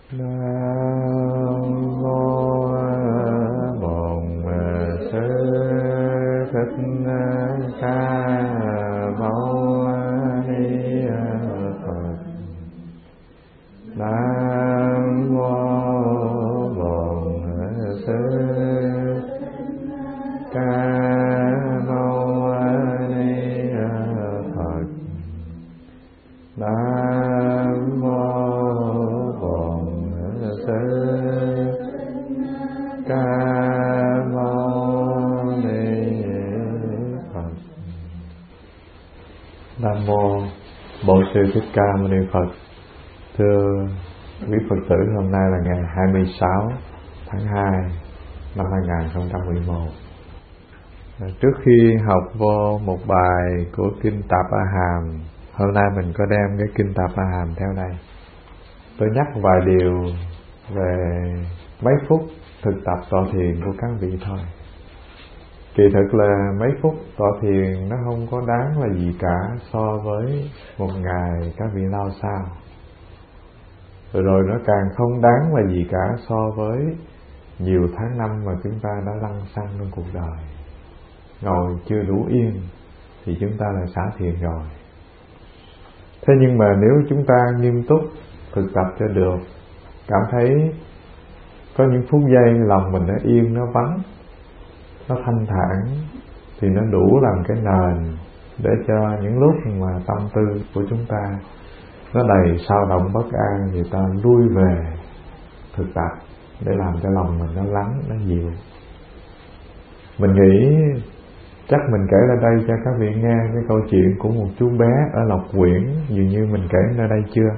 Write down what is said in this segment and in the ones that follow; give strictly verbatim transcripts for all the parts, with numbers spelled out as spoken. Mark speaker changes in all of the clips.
Speaker 1: Nam mô Bổn Sư Thích Ca Mâu Ni Phật. Nam mô Bổn Sư Ca Mâu Ni Phật. Nam mô Bổn Sư Ca Mâu Ni Phật. Nam mô Bổn Sư Thích Ca Mâu Ni Phật. Thưa quý Phật tử, hôm nay là ngày hai mươi sáu tháng hai năm hai nghìn không trăm mười một. Trước khi học vô một bài của Kinh Tạp A Hàm, hôm nay mình có đem cái Kinh Tạp A Hàm theo đây. Tôi nhắc vài điều về mấy phút thực tập tọa thiền của các vị thôi. Kỳ thực là mấy phút tọa thiền nó không có đáng là gì cả so với một ngày các vị lao sao. Rồi, rồi nó càng không đáng là gì cả so với nhiều tháng năm mà chúng ta đã lăn xăng trong cuộc đời. Ngồi chưa đủ yên thì chúng ta là xả thiền rồi. Thế nhưng mà nếu chúng ta nghiêm túc thực tập cho được, cảm thấy có những phút giây lòng mình nó yên, nó vắng, nó thanh thản, thì nó đủ làm cái nền để cho những lúc mà tâm tư của chúng ta nó đầy sao động bất an, người ta lui về thực tập để làm cho lòng mình nó lắng, nó dịu. Mình nghĩ chắc mình kể ra đây cho các vị nghe cái câu chuyện của một chú bé ở Lộc Quyển, dường như mình kể ra đây chưa?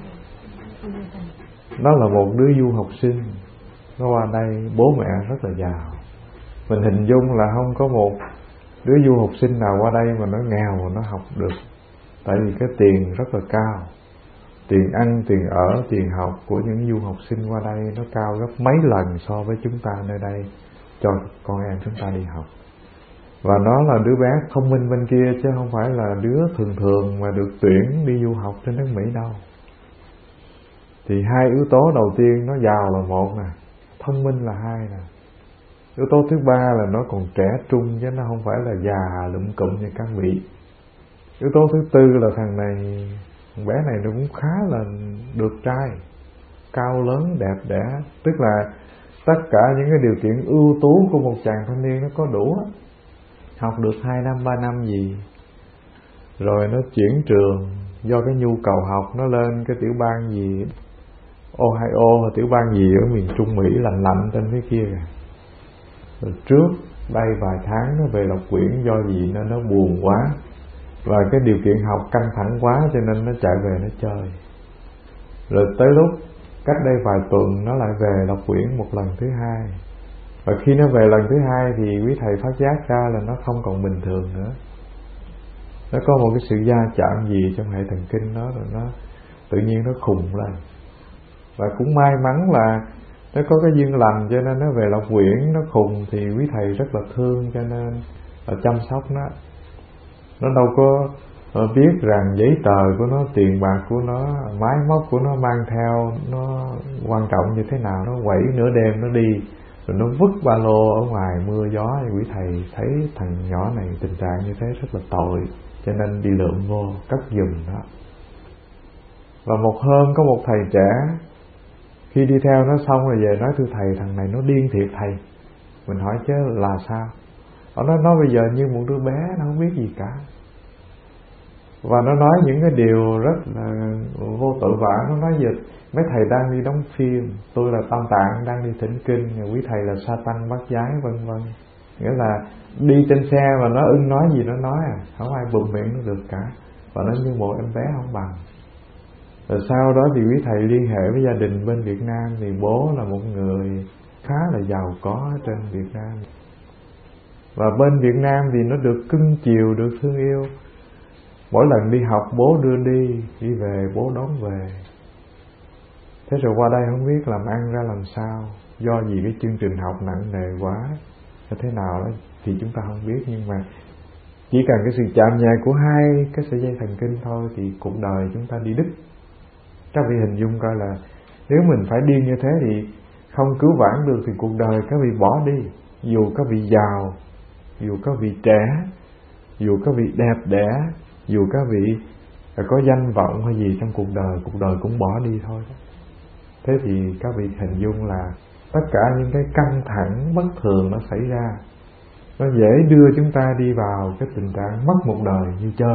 Speaker 1: Nó là một đứa du học sinh, nó qua đây bố mẹ rất là giàu. Mình hình dung là không có một đứa du học sinh nào qua đây mà nó nghèo mà nó học được. Tại vì cái tiền rất là cao, tiền ăn, tiền ở, tiền học của những du học sinh qua đây nó cao gấp mấy lần so với chúng ta nơi đây cho con em chúng ta đi học. Và nó là đứa bé thông minh bên kia, chứ không phải là đứa thường thường mà được tuyển đi du học trên nước Mỹ đâu. Thì hai yếu tố đầu tiên, nó giàu là một nè, thông minh là hai nè. Yếu tố thứ ba là nó còn trẻ trung, chứ nó không phải là già lụm cụm như các vị. Yếu tố thứ tư là thằng này, thằng bé này nó cũng khá là được trai, cao lớn, đẹp đẽ. Tức là tất cả những cái điều kiện ưu tú của một chàng thanh niên nó có đủ. Học được hai năm, ba năm gì, rồi nó chuyển trường do cái nhu cầu học, nó lên cái tiểu bang gì Ohio, tiểu bang gì ở miền Trung Mỹ lạnh lạnh trên phía kia. Rồi trước đây vài tháng nó về Lộc Quyển, do gì nên nó buồn quá và cái điều kiện học căng thẳng quá, cho nên nó chạy về nó chơi. Rồi tới lúc cách đây vài tuần nó lại về Lộc Quyển một lần thứ hai. Và khi nó về lần thứ hai thì quý thầy phát giác ra là nó không còn bình thường nữa. Nó có một cái sự va chạm gì trong hệ thần kinh nó, rồi nó tự nhiên nó khùng lên. Và cũng may mắn là nó có cái duyên lành, cho nên nó về Lộc Quyển. Nó khùng thì quý thầy rất là thương, cho nên là chăm sóc nó. Nó đâu có biết rằng giấy tờ của nó, tiền bạc của nó, máy móc của nó mang theo nó quan trọng như thế nào. Nó quẩy nửa đêm nó đi, rồi nó vứt ba lô ở ngoài mưa gió. Thì quý thầy thấy thằng nhỏ này tình trạng như thế rất là tội, cho nên đi lượm vô cất giùm nó. Và một hôm có một thầy trẻ, khi đi theo nó xong rồi về nói: thưa thầy, thằng này nó điên thiệt thầy. Mình hỏi chứ là sao? Nó nói nó bây giờ như một đứa bé, nó không biết gì cả. Và nó nói những cái điều rất là vô tội vạ. Nó nói giờ mấy thầy đang đi đóng phim, tôi là Tam Tạng đang đi thỉnh kinh, quý thầy là sa tăng bắt giái, vân vân. Nghĩa là đi trên xe mà nó ưng nói gì nó nói à, không ai bụm miệng nó được cả. Và nó như một em bé không bằng. Rồi sau đó thì quý thầy liên hệ với gia đình bên Việt Nam, thì bố là một người khá là giàu có ở trên Việt Nam. Và bên Việt Nam thì nó được cưng chiều, được thương yêu. Mỗi lần đi học bố đưa đi, đi về bố đón về. Thế rồi qua đây không biết làm ăn ra làm sao, do vì cái chương trình học nặng nề quá, thế nào đó thì chúng ta không biết. Nhưng mà chỉ cần cái sự chạm nhẹ của hai cái sợi dây thần kinh thôi thì cuộc đời chúng ta đi đứt. Các vị hình dung coi là Nếu mình phải điên như thế thì không cứu vãn được thì cuộc đời các vị bỏ đi. Dù các vị giàu, dù các vị trẻ, dù các vị đẹp đẽ, dù các vị có danh vọng hay gì trong cuộc đời, cuộc đời cũng bỏ đi thôi. Thế thì các vị hình dung là tất cả những cái căng thẳng bất thường nó xảy ra, nó dễ đưa chúng ta đi vào cái tình trạng mất một đời như chơi.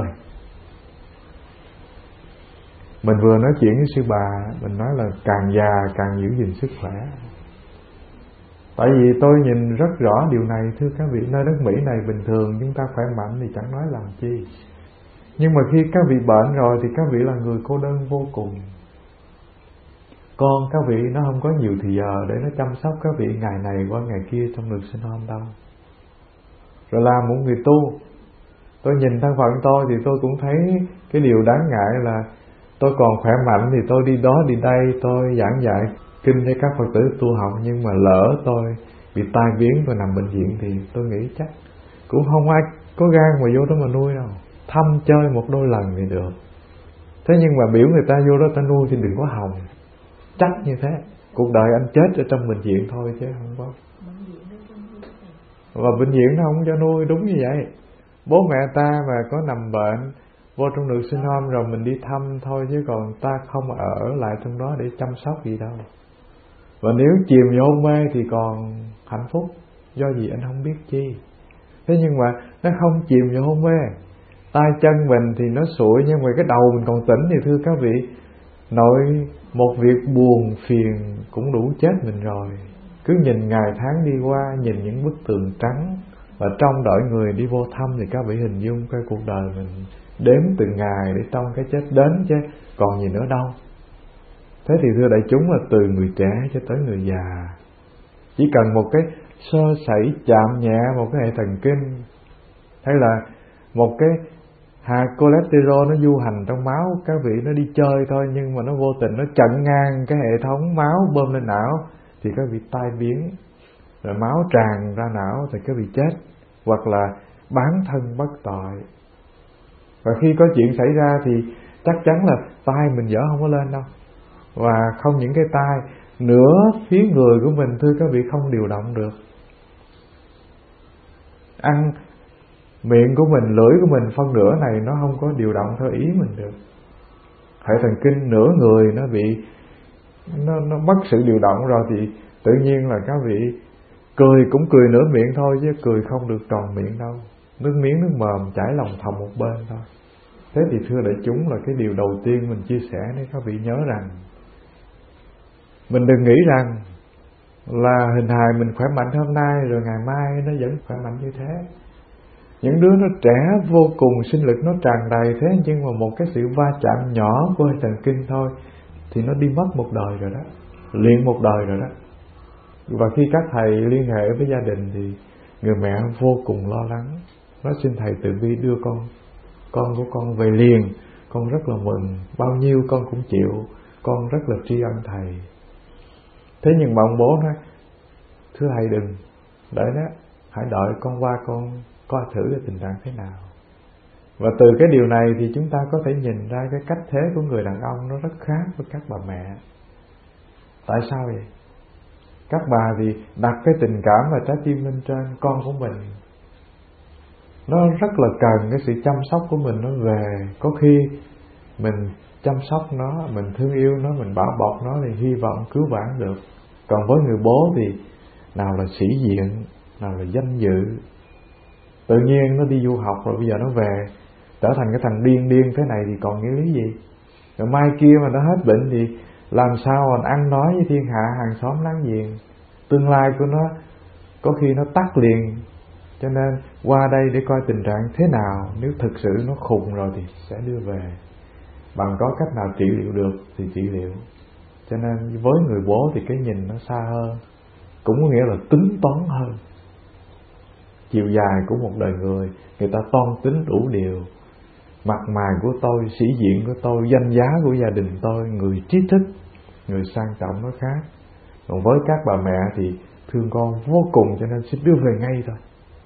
Speaker 1: Mình vừa nói chuyện với sư bà, mình nói là càng già càng giữ gìn sức khỏe. Tại vì tôi nhìn rất rõ điều này, thưa các vị. Nơi đất Mỹ này bình thường chúng ta khỏe mạnh thì chẳng nói làm chi, nhưng mà khi các vị bệnh rồi thì các vị là người cô đơn vô cùng. Con các vị nó không có nhiều thì giờ để nó chăm sóc các vị ngày này qua ngày kia trong được sinh hôn đâu. Rồi làm một người tu, tôi nhìn thân phận tôi thì tôi cũng thấy cái điều đáng ngại là tôi còn khỏe mạnh thì tôi đi đó đi đây, tôi giảng dạy kinh cho các Phật tử tu học, nhưng mà lỡ tôi bị tai biến, tôi nằm bệnh viện thì tôi nghĩ chắc cũng không ai có gan mà vô đó mà nuôi đâu. Thăm chơi một đôi lần thì được, thế nhưng mà biểu người ta vô đó ta nuôi thì đừng có hòng. Chắc như thế, cuộc đời anh chết ở trong bệnh viện thôi chứ không có. Và bệnh viện nó không cho nuôi, đúng như vậy. Bố mẹ ta mà có nằm bệnh, vô trong được sinh home rồi mình đi thăm thôi, chứ còn ta không ở lại trong đó để chăm sóc gì đâu. Và nếu chìm vô hôn mê thì còn hạnh phúc, do gì anh không biết chi. Thế nhưng mà nó không chìm vô hôn mê, tay chân mình thì nó sụi, nhưng mà cái đầu mình còn tỉnh thì thưa các vị, nội một việc buồn phiền cũng đủ chết mình rồi. Cứ nhìn ngày tháng đi qua, nhìn những bức tường trắng và trông đợi người đi vô thăm thì các vị hình dung cái cuộc đời mình đếm từng ngày để trông cái chết đến chứ còn gì nữa đâu. Thế thì thưa đại chúng là từ người trẻ cho tới người già, chỉ cần một cái sơ sẩy chạm nhẹ một cái hệ thần kinh, hay là một cái hạt cholesterol nó du hành trong máu, các vị nó đi chơi thôi nhưng mà nó vô tình nó chặn ngang cái hệ thống máu bơm lên não thì các vị tai biến, rồi máu tràn ra não thì các vị chết, hoặc là bán thân bất tội. Và khi có chuyện xảy ra thì chắc chắn là tai mình dở không có lên đâu, và không những cái tai, nửa phía người của mình thưa các vị không điều động được. Ăn miệng của mình, lưỡi của mình phân nửa này nó không có điều động theo ý mình được. Hệ thần kinh nửa người nó bị nó, nó mất sự điều động rồi thì tự nhiên là các vị cười cũng cười nửa miệng thôi chứ cười không được tròn miệng đâu. Nước miếng nước mồm chảy lòng thòng một bên thôi. Thế thì thưa đại chúng là cái điều đầu tiên mình chia sẻ để các vị nhớ rằng mình đừng nghĩ rằng là hình hài mình khỏe mạnh hôm nay rồi ngày mai nó vẫn khỏe mạnh như thế. Những đứa nó trẻ vô cùng, sinh lực nó tràn đầy, thế nhưng mà một cái sự va chạm nhỏ của hệ thần kinh thôi thì nó đi mất một đời rồi đó, liền một đời rồi đó. Và khi các thầy liên hệ với gia đình thì người mẹ vô cùng lo lắng, nói xin thầy Từ Bi đưa con con của con về liền, con rất là mừng, bao nhiêu con cũng chịu, con rất là tri ân thầy. Thế nhưng mà ông bố nói thưa thầy đừng đợi đó, hãy đợi con qua con coi thử cái tình trạng thế nào. Và từ cái điều này thì chúng ta có thể nhìn ra cái cách thế của người đàn ông nó rất khác với các bà mẹ. Tại sao vậy? Các bà thì đặt cái tình cảm và trái tim lên trên con của mình, nó rất là cần cái sự chăm sóc của mình nó về. Có khi mình chăm sóc nó, mình thương yêu nó, mình bảo bọc nó thì hy vọng cứu vãn được. Còn với người bố thì nào là sĩ diện, nào là danh dự. Tự nhiên nó đi du học rồi bây giờ nó về trở thành cái thằng điên điên thế này thì còn nghĩa lý gì? Rồi mai kia mà nó hết bệnh thì làm sao mà ăn nói với thiên hạ hàng xóm láng giềng? Tương lai của nó có khi nó tắt liền. Cho nên qua đây để coi tình trạng thế nào, nếu thực sự nó khùng rồi thì sẽ đưa về. Bằng có cách nào trị liệu được thì trị liệu. Cho nên với người bố thì cái nhìn nó xa hơn, cũng có nghĩa là tính toán hơn. Chiều dài của một đời người, người ta toan tính đủ điều. Mặt mày của tôi, sĩ diện của tôi, danh giá của gia đình tôi, người trí thức, người sang trọng nó khác. Còn với các bà mẹ thì thương con vô cùng cho nên xin đưa về ngay thôi.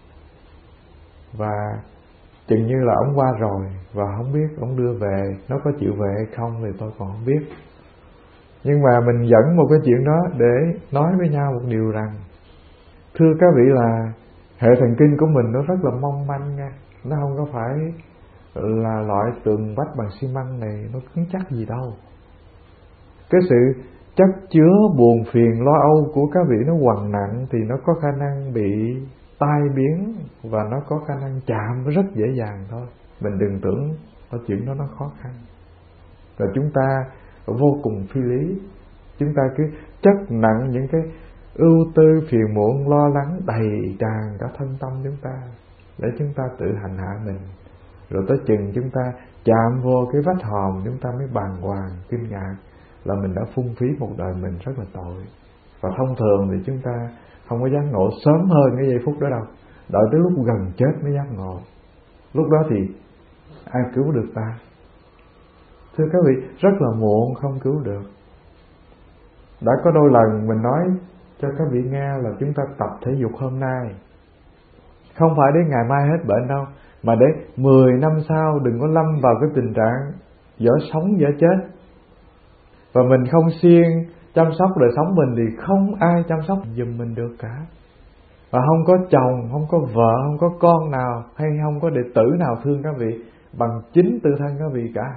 Speaker 1: Và chừng như là ông qua rồi và không biết ông đưa về, nó có chịu về hay không thì tôi còn không biết. Nhưng mà mình dẫn một cái chuyện đó để nói với nhau một điều rằng, thưa các vị là hệ thần kinh của mình nó rất là mong manh nha. Nó không có phải là loại tường vách bằng xi măng này nó cứng chắc gì đâu. Cái sự chất chứa buồn phiền lo âu của các vị nó quằn nặng thì nó có khả năng bị tai biến và nó có khả năng chạm rất dễ dàng thôi. Mình đừng tưởng có chuyện đó nó khó khăn. Rồi chúng ta vô cùng phi lý, chúng ta cứ chất nặng những cái ưu tư phiền muộn lo lắng đầy tràn cả thân tâm chúng ta để chúng ta tự hành hạ mình. Rồi tới chừng chúng ta chạm vô cái vách hòm, chúng ta mới bàng hoàng kinh ngạc là mình đã phung phí một đời mình rất là tội. Và thông thường thì chúng ta không có giác ngộ sớm hơn cái giây phút đó đâu, đợi tới lúc gần chết mới giác ngộ. Lúc đó thì ai cứu được ta? Thưa các vị, rất là muộn không cứu được. Đã có đôi lần mình nói cho các vị nghe là chúng ta tập thể dục hôm nay, không phải để ngày mai hết bệnh đâu, mà để mười năm sau đừng có lâm vào cái tình trạng dở sống dở chết. Và mình không siêng chăm sóc đời sống mình thì không ai chăm sóc giùm mình được cả. Và không có chồng, không có vợ, không có con nào, hay không có đệ tử nào thương các vị bằng chính tự thân các vị cả.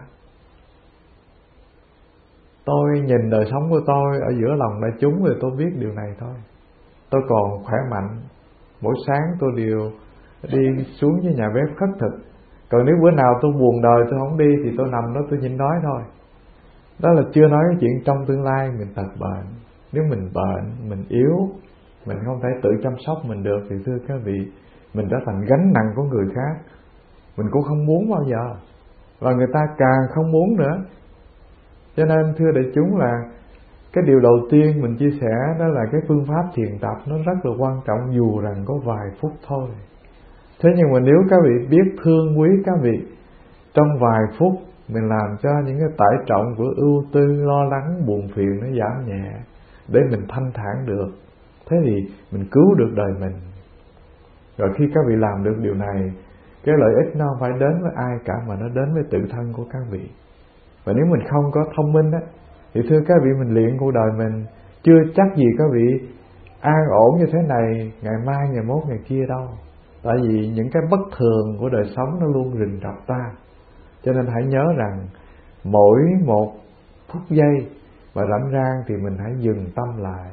Speaker 1: Tôi nhìn đời sống của tôi ở giữa lòng đại chúng thì tôi biết điều này thôi. Tôi còn khỏe mạnh, mỗi sáng tôi đều đi xuống với nhà bếp khất thực. Còn nếu bữa nào tôi buồn đời tôi không đi thì tôi nằm đó tôi nhịn đói thôi. Đó là chưa nói cái chuyện trong tương lai mình tật bệnh. Nếu mình bệnh, mình yếu, mình không thể tự chăm sóc mình được thì thưa các vị, mình trở thành gánh nặng của người khác. Mình cũng không muốn bao giờ, và người ta càng không muốn nữa. Cho nên thưa đại chúng là cái điều đầu tiên mình chia sẻ đó là cái phương pháp thiền tập nó rất là quan trọng, dù rằng có vài phút thôi. Thế nhưng mà nếu các vị biết thương quý các vị, trong vài phút mình làm cho những cái tải trọng của ưu tư, lo lắng, buồn phiền nó giảm nhẹ để mình thanh thản được. Thế thì mình cứu được đời mình. Rồi khi các vị làm được điều này, cái lợi ích nó không phải đến với ai cả mà nó đến với tự thân của các vị. Và nếu mình không có thông minh á, thì thưa các vị, mình luyện cuộc đời mình chưa chắc gì các vị an ổn như thế này ngày mai, ngày mốt, ngày kia đâu. Tại vì những cái bất thường của đời sống nó luôn rình rập ta. Cho nên hãy nhớ rằng mỗi một phút giây và rảnh rang thì mình hãy dừng tâm lại,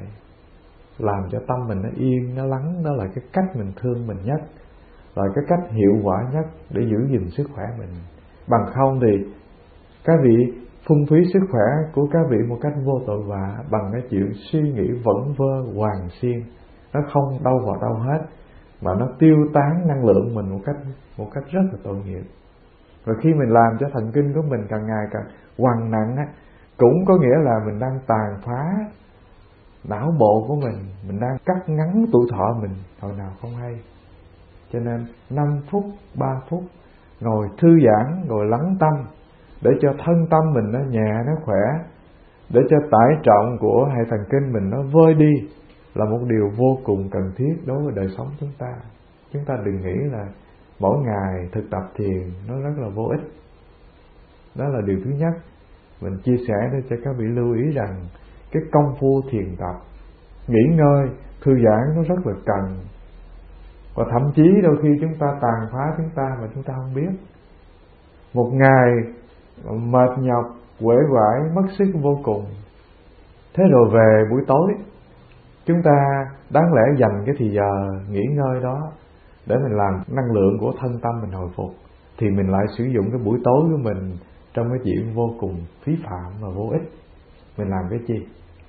Speaker 1: làm cho tâm mình nó yên, nó lắng. Đó là cái cách mình thương mình nhất, là cái cách hiệu quả nhất để giữ gìn sức khỏe mình. Bằng không thì các vị phung phí sức khỏe của các vị một cách vô tội vạ bằng cái chuyện suy nghĩ vẩn vơ hoàng xiên, nó không đâu vào đâu hết, mà nó tiêu tán năng lượng mình một cách một cách rất là tội nghiệp. Rồi khi mình làm cho thần kinh của mình càng ngày càng quằn nặng á, cũng có nghĩa là mình đang tàn phá não bộ của mình, mình đang cắt ngắn tuổi thọ mình hồi nào không hay. Cho nên năm phút, ba phút ngồi thư giãn, ngồi lắng tâm để cho thân tâm mình nó nhẹ, nó khỏe, để cho tải trọng của hệ thần kinh mình nó vơi đi là một điều vô cùng cần thiết đối với đời sống chúng ta. Chúng ta đừng nghĩ là mỗi ngày thực tập thiền nó rất là vô ích. Đó là điều thứ nhất. Mình chia sẻ để cho các vị lưu ý rằng cái công phu thiền tập, nghỉ ngơi, thư giãn nó rất là cần. Và thậm chí đôi khi chúng ta tàn phá chúng ta mà chúng ta không biết. Một ngày mệt nhọc, uể oải, mất sức vô cùng. Thế rồi về buổi tối, chúng ta đáng lẽ dành cái thì giờ nghỉ ngơi đó để mình làm năng lượng của thân tâm mình hồi phục, thì mình lại sử dụng cái buổi tối của mình trong cái chuyện vô cùng phí phạm và vô ích. Mình làm cái gì?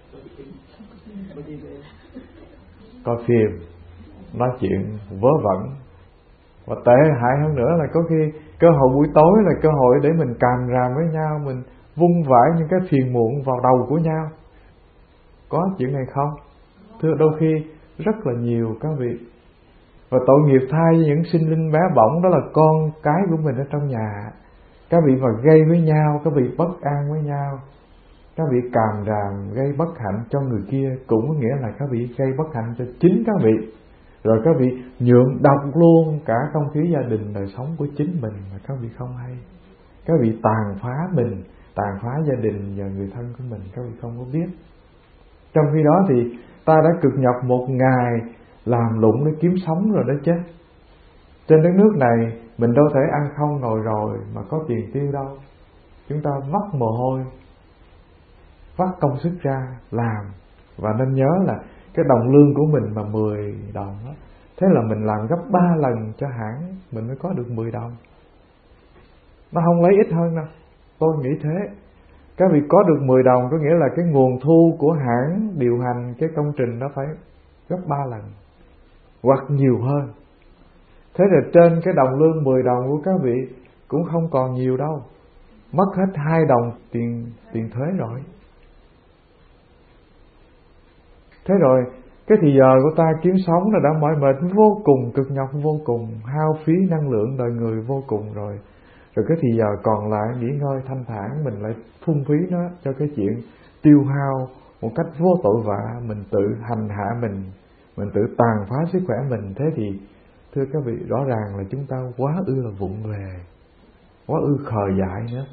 Speaker 1: Coi phim, nói chuyện vớ vẩn. Và tệ hại hơn nữa là có khi cơ hội buổi tối là cơ hội để mình càm ràm với nhau, mình vung vãi những cái phiền muộn vào đầu của nhau. Có chuyện này không? Thưa, đôi khi rất là nhiều các vị. Và tội nghiệp thay với những sinh linh bé bỏng, đó là con cái của mình ở trong nhà. Các vị mà gây với nhau, các vị bất an với nhau, các vị càm ràm gây bất hạnh cho người kia, cũng có nghĩa là các vị gây bất hạnh cho chính các vị. Rồi các vị nhượng độc luôn cả không khí gia đình, đời sống của chính mình mà các vị không hay. Các vị tàn phá mình tàn phá gia đình và người thân của mình, các vị không có biết. Trong khi đó thì ta đã cực nhọc một ngày làm lụng để kiếm sống rồi đó chứ. Trên đất nước này mình đâu thể ăn không ngồi rồi mà có tiền tiêu đâu. Chúng ta vắt mồ hôi, vắt công sức ra làm. Và nên nhớ là cái đồng lương của mình mà mười đồng đó, thế là mình làm gấp ba lần cho hãng mình mới có được mười đồng. Nó không lấy ít hơn đâu. Tôi nghĩ thế. Các vị có được mười đồng có nghĩa là cái nguồn thu của hãng điều hành cái công trình nó phải gấp ba lần hoặc nhiều hơn. Thế là trên cái đồng lương mười đồng của các vị cũng không còn nhiều đâu. Mất hết hai đồng tiền tiền thuế rồi. Thế rồi cái thì giờ của ta kiếm sống là đã mỏi mệt vô cùng, cực nhọc vô cùng, hao phí năng lượng đời người vô cùng rồi. Rồi cái thì giờ còn lại nghỉ ngơi thanh thản, mình lại phung phí nó cho cái chuyện tiêu hao một cách vô tội vạ, mình tự hành hạ mình, mình tự tàn phá sức khỏe mình. Thế thì thưa các vị, rõ ràng là chúng ta quá ư là vụng về, quá ư khờ dại nữa.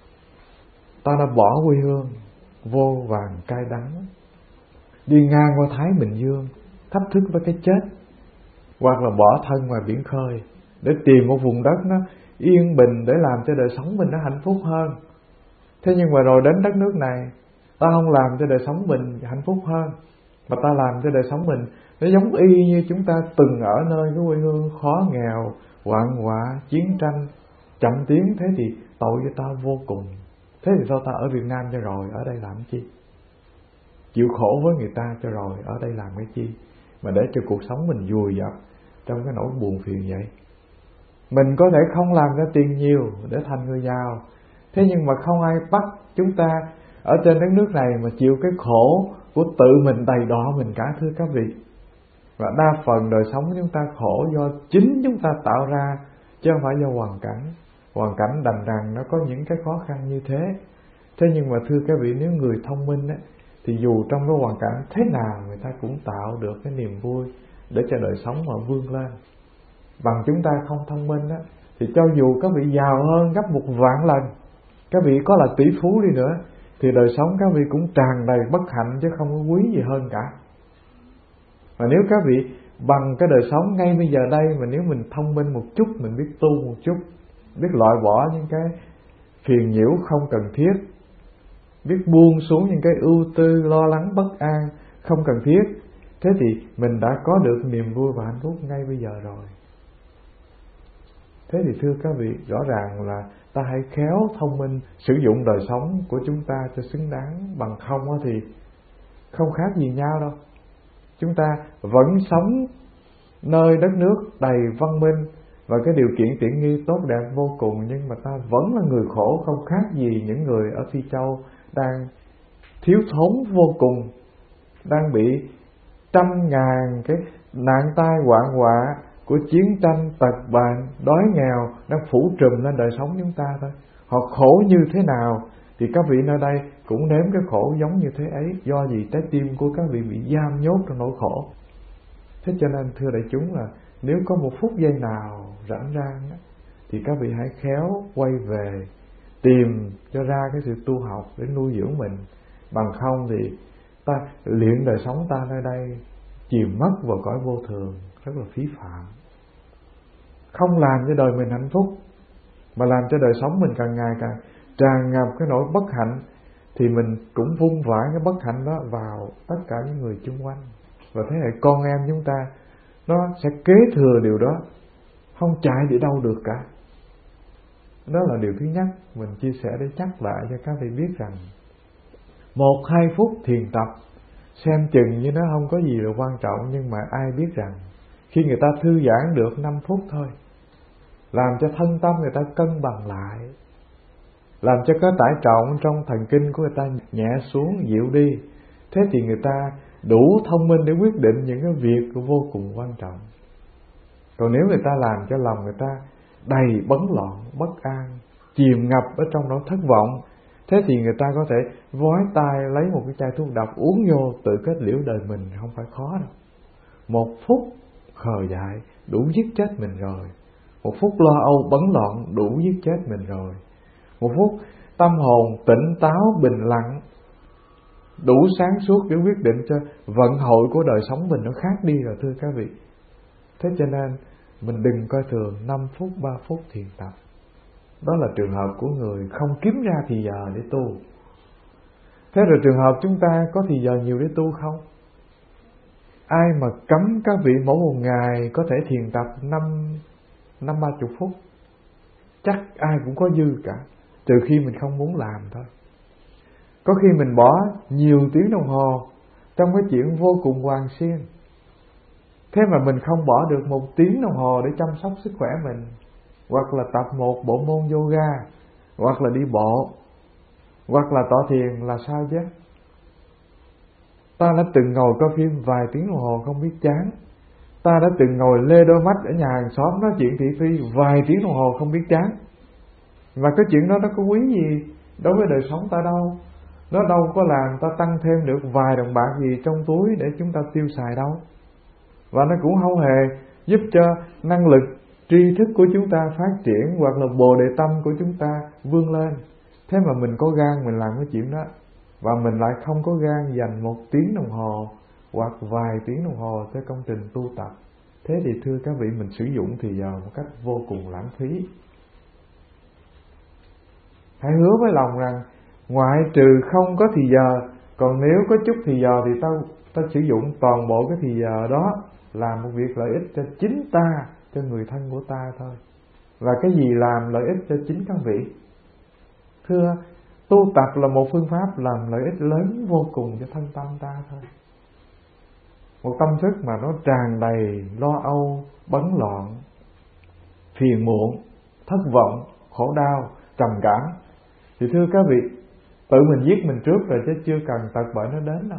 Speaker 1: Ta đã bỏ quê hương vô vàn cay đắng, đi ngang qua Thái Bình Dương thách thức với cái chết, hoặc là bỏ thân ngoài biển khơi để tìm một vùng đất nó yên bình để làm cho đời sống mình nó hạnh phúc hơn. Thế nhưng mà rồi đến đất nước này, ta không làm cho đời sống mình hạnh phúc hơn, mà ta làm cho đời sống mình nó giống y như chúng ta từng ở nơi cái quê hương khó nghèo, hoạn họa, chiến tranh, chậm tiến. Thế thì tội cho ta vô cùng. Thế thì sao ta ở Việt Nam cho rồi, ở đây làm cái chi? Chịu khổ với người ta cho rồi, ở đây làm cái chi? Mà để cho cuộc sống mình vùi dập trong cái nỗi buồn phiền vậy. Mình có thể không làm ra tiền nhiều để thành người giàu, thế nhưng mà không ai bắt chúng ta ở trên đất nước này mà chịu cái khổ của tự mình đầy đọa mình cả, thưa các vị. Và đa phần đời sống chúng ta khổ do chính chúng ta tạo ra, chứ không phải do hoàn cảnh. Hoàn cảnh đành rằng nó có những cái khó khăn như thế. Thế nhưng mà thưa các vị, nếu người thông minh á, thì dù trong cái hoàn cảnh thế nào người ta cũng tạo được cái niềm vui để cho đời sống mà vươn lên. Bằng chúng ta không thông minh á, thì cho dù các vị giàu hơn gấp một vạn lần, các vị có là tỷ phú đi nữa, thì đời sống các vị cũng tràn đầy bất hạnh chứ không có quý gì hơn cả. Mà nếu các vị bằng cái đời sống ngay bây giờ đây, mà nếu mình thông minh một chút, mình biết tu một chút, biết loại bỏ những cái phiền nhiễu không cần thiết, biết buông xuống những cái ưu tư, lo lắng, bất an không cần thiết, thế thì mình đã có được niềm vui và hạnh phúc ngay bây giờ rồi. Thế thì thưa các vị, rõ ràng là ta hãy khéo thông minh sử dụng đời sống của chúng ta cho xứng đáng, bằng không thì không khác gì nhau đâu. Chúng ta vẫn sống nơi đất nước đầy văn minh và cái điều kiện tiện nghi tốt đẹp vô cùng, nhưng mà ta vẫn là người khổ, không khác gì những người ở Phi Châu đang thiếu thốn vô cùng, đang bị trăm ngàn cái nạn tai hoạn họa của chiến tranh, tật bệnh, đói nghèo đang phủ trùm lên đời sống chúng ta thôi. Họ khổ như thế nào thì các vị nơi đây cũng nếm cái khổ giống như thế ấy. Do gì? Trái tim của các vị bị giam nhốt trong nỗi khổ. Thế cho nên thưa đại chúng là nếu có một phút giây nào rảnh rang thì các vị hãy khéo quay về tìm cho ra cái sự tu học để nuôi dưỡng mình. Bằng không thì ta luyện đời sống ta nơi đây chìm mất vào cõi vô thường, rất là phí phạm. Không làm cho đời mình hạnh phúc, mà làm cho đời sống mình càng ngày càng tràn ngập cái nỗi bất hạnh, thì mình cũng vung vãi cái bất hạnh đó vào tất cả những người xung quanh. Và thế hệ con em chúng ta nó sẽ kế thừa điều đó, không chạy đi đâu được cả. Đó là điều thứ nhất mình chia sẻ để nhắc lại cho các vị biết rằng một hai phút thiền tập xem chừng như nó không có gì là quan trọng, nhưng mà ai biết rằng khi người ta thư giãn được năm phút thôi, làm cho thân tâm người ta cân bằng lại, làm cho cái tải trọng trong thần kinh của người ta nhẹ xuống, dịu đi, thế thì người ta đủ thông minh để quyết định những cái việc vô cùng quan trọng. Còn nếu người ta làm cho lòng người ta đầy bấn loạn, bất an, chìm ngập ở trong nỗi thất vọng, thế thì người ta có thể vói tay lấy một cái chai thuốc độc uống vô tự kết liễu đời mình, không phải khó đâu. Một phút khờ dại đủ giết chết mình rồi. Một phút lo âu bấn loạn đủ giết chết mình rồi. Một phút tâm hồn tỉnh táo bình lặng, đủ sáng suốt để quyết định cho vận hội của đời sống mình nó khác đi rồi thưa các vị. Thế cho nên mình đừng coi thường năm phút, ba phút thiền tập. Đó là trường hợp của người không kiếm ra thì giờ để tu. Thế rồi trường hợp chúng ta có thì giờ nhiều để tu không? Ai mà cấm các vị mỗi một ngày có thể thiền tập năm năm ba chục phút? Chắc ai cũng có dư cả, trừ khi mình không muốn làm thôi. Có khi mình bỏ nhiều tiếng đồng hồ trong cái chuyện vô cùng hoàn xiên, thế mà mình không bỏ được một tiếng đồng hồ để chăm sóc sức khỏe mình, hoặc là tập một bộ môn yoga, hoặc là đi bộ, hoặc là tọa thiền là sao chứ? Ta đã từng ngồi coi phim vài tiếng đồng hồ không biết chán. Ta đã từng ngồi lê đôi mắt ở nhà hàng xóm nói chuyện thị phi vài tiếng đồng hồ không biết chán. Và cái chuyện đó nó có quý gì đối với đời sống ta đâu. Nó đâu có làm ta tăng thêm được vài đồng bạc gì trong túi để chúng ta tiêu xài đâu. Và nó cũng không hề giúp cho năng lực tri thức của chúng ta phát triển, hoặc là bồ đề tâm của chúng ta vươn lên. Thế mà mình có gan mình làm cái chuyện đó, và mình lại không có gan dành một tiếng đồng hồ hoặc vài tiếng đồng hồ cho công trình tu tập. Thế thì thưa các vị, mình sử dụng thì giờ một cách vô cùng lãng phí. Hãy hứa với lòng rằng ngoại trừ không có thì giờ, còn nếu có chút thì giờ thì ta, ta sử dụng toàn bộ cái thì giờ đó làm một việc lợi ích cho chính ta, cho người thân của ta thôi. Và cái gì làm lợi ích cho chính các vị? Thưa, tu tập là một phương pháp làm lợi ích lớn vô cùng cho thân tâm ta thôi. Một tâm thức mà nó tràn đầy lo âu, bấn loạn, phiền muộn, thất vọng, khổ đau, trầm cảm, thì thưa các vị, tự mình giết mình trước rồi chứ chưa cần tật bệnh nó đến đâu.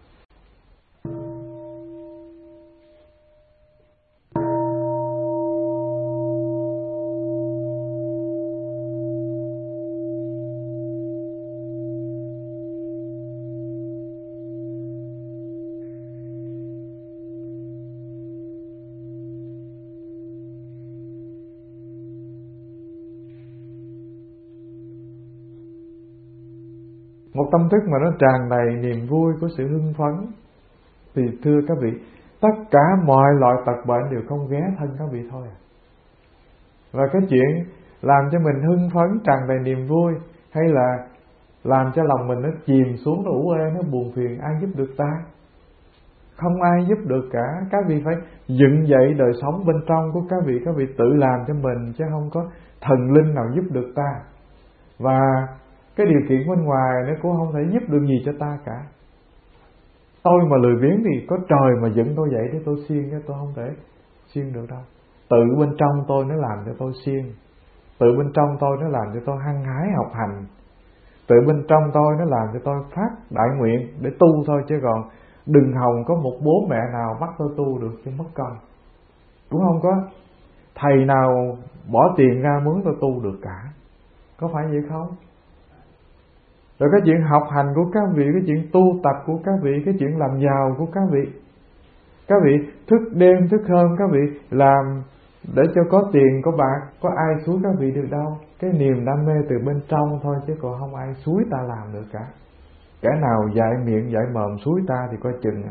Speaker 1: Một tâm thức mà nó tràn đầy niềm vui của sự hưng phấn, thì thưa các vị, tất cả mọi loại tật bệnh đều không ghé thân các vị thôi à. Và cái chuyện làm cho mình hưng phấn tràn đầy niềm vui, hay là làm cho lòng mình nó chìm xuống, nó ủ ê, nó buồn phiền, ai giúp được ta? Không ai giúp được cả. Các vị phải dựng dậy đời sống bên trong của các vị. Các vị tự làm cho mình, chứ không có thần linh nào giúp được ta. Và cái điều kiện bên ngoài nó cũng không thể giúp được gì cho ta cả. Tôi mà lười biếng thì có trời mà dựng tôi dậy để tôi siêng, chứ tôi không thể siêng được đâu. Tự bên trong tôi nó làm cho tôi siêng, tự bên trong tôi nó làm cho tôi hăng hái học hành, tự bên trong tôi nó làm cho tôi phát đại nguyện để tu thôi. Chứ còn đừng hòng có một bố mẹ nào bắt tôi tu được cho mất công. Cũng không có thầy nào bỏ tiền ra muốn tôi tu được cả. Có phải vậy không? Rồi cái chuyện học hành của các vị, cái chuyện tu tập của các vị, cái chuyện làm giàu của các vị, các vị thức đêm thức hôm các vị làm để cho có tiền có bạc, có ai xúi các vị được đâu. Cái niềm đam mê từ bên trong thôi, chứ còn không ai xúi ta làm được cả. Kẻ nào dạy miệng dạy mồm xúi ta thì coi chừng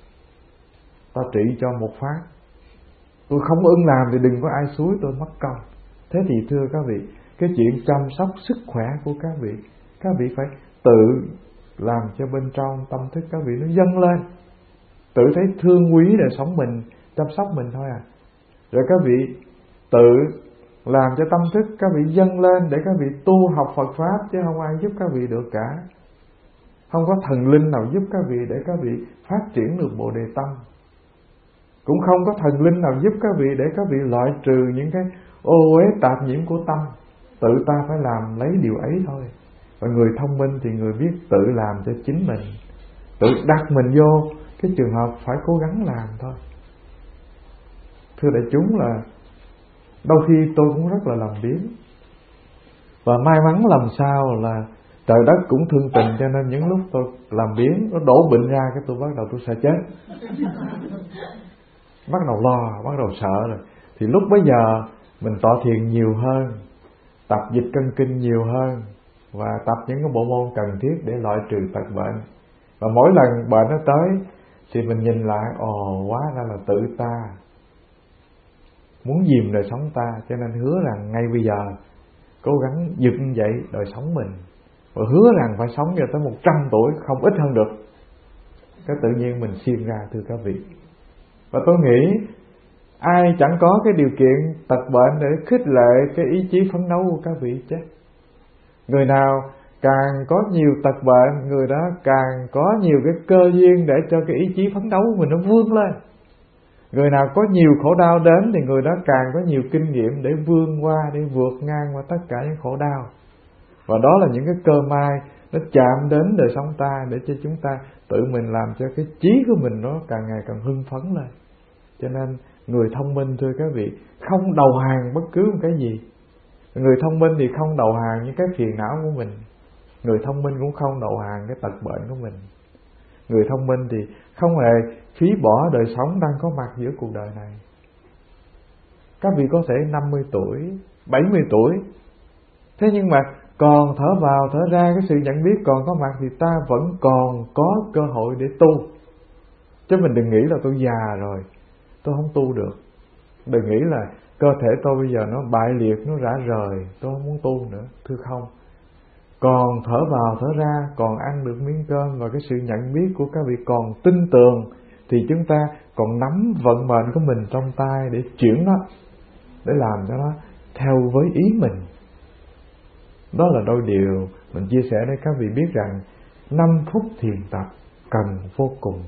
Speaker 1: ta trị cho một phát. Tôi không ưng làm thì đừng có ai xúi tôi mất công. Thế thì thưa các vị, cái chuyện chăm sóc sức khỏe của các vị, các vị phải tự làm cho bên trong tâm thức các vị nó dâng lên, tự thấy thương quý đời sống mình, chăm sóc mình thôi à. Rồi các vị tự làm cho tâm thức các vị dâng lên để các vị tu học Phật Pháp, chứ không ai giúp các vị được cả. Không có thần linh nào giúp các vị để các vị phát triển được Bồ Đề Tâm. Cũng không có thần linh nào giúp các vị để các vị loại trừ những cái ô uế tạp nhiễm của tâm. Tự ta phải làm lấy điều ấy thôi. Và người thông minh thì người biết tự làm cho chính mình, tự đặt mình vô cái trường hợp phải cố gắng làm thôi. Thưa đại chúng, là đôi khi tôi cũng rất là làm biếng, và may mắn làm sao là trời đất cũng thương tình, cho nên những lúc tôi làm biếng, nó đổ bệnh ra cái tôi bắt đầu tôi sợ chết, bắt đầu lo, bắt đầu sợ rồi. Thì lúc bấy giờ mình tọa thiền nhiều hơn, tập dịch cân kinh nhiều hơn, và tập những cái bộ môn cần thiết để loại trừ tật bệnh. Và mỗi lần bệnh nó tới thì mình nhìn lại, ồ, hóa ra là tự ta muốn dìm đời sống ta, cho nên hứa rằng ngay bây giờ cố gắng dựng dậy đời sống mình, và hứa rằng phải sống cho tới một trăm tuổi, không ít hơn được. Cái tự nhiên mình siêng ra, thưa các vị. Và tôi nghĩ ai chẳng có cái điều kiện tật bệnh để khích lệ cái ý chí phấn đấu của các vị chứ. Người nào càng có nhiều tật bệnh, người đó càng có nhiều cái cơ duyên để cho cái ý chí phấn đấu của mình nó vươn lên. Người nào có nhiều khổ đau đến thì người đó càng có nhiều kinh nghiệm để vươn qua, để vượt ngang qua tất cả những khổ đau. Và đó là những cái cơ may nó chạm đến đời sống ta, để cho chúng ta tự mình làm cho cái trí của mình nó càng ngày càng hưng phấn lên. Cho nên người thông minh, thưa các vị, không đầu hàng bất cứ một cái gì. Người thông minh thì không đầu hàng những cái phiền não của mình. Người thông minh cũng không đầu hàng cái tật bệnh của mình. Người thông minh thì không hề phí bỏ đời sống đang có mặt giữa cuộc đời này. Các vị có thể năm mươi tuổi, bảy mươi tuổi, thế nhưng mà còn thở vào thở ra, cái sự nhận biết còn có mặt, thì ta vẫn còn có cơ hội để tu. Chứ mình đừng nghĩ là tôi già rồi, tôi không tu được. Đừng nghĩ là cơ thể tôi bây giờ nó bại liệt, nó rã rời, tôi không muốn tu nữa. Thưa không, còn thở vào thở ra, còn ăn được miếng cơm, và cái sự nhận biết của các vị còn tin tưởng, thì chúng ta còn nắm vận mệnh của mình trong tay để chuyển nó, để làm cho nó theo với ý mình. Đó là đôi điều mình chia sẻ để các vị biết rằng năm phút thiền tập cần vô cùng.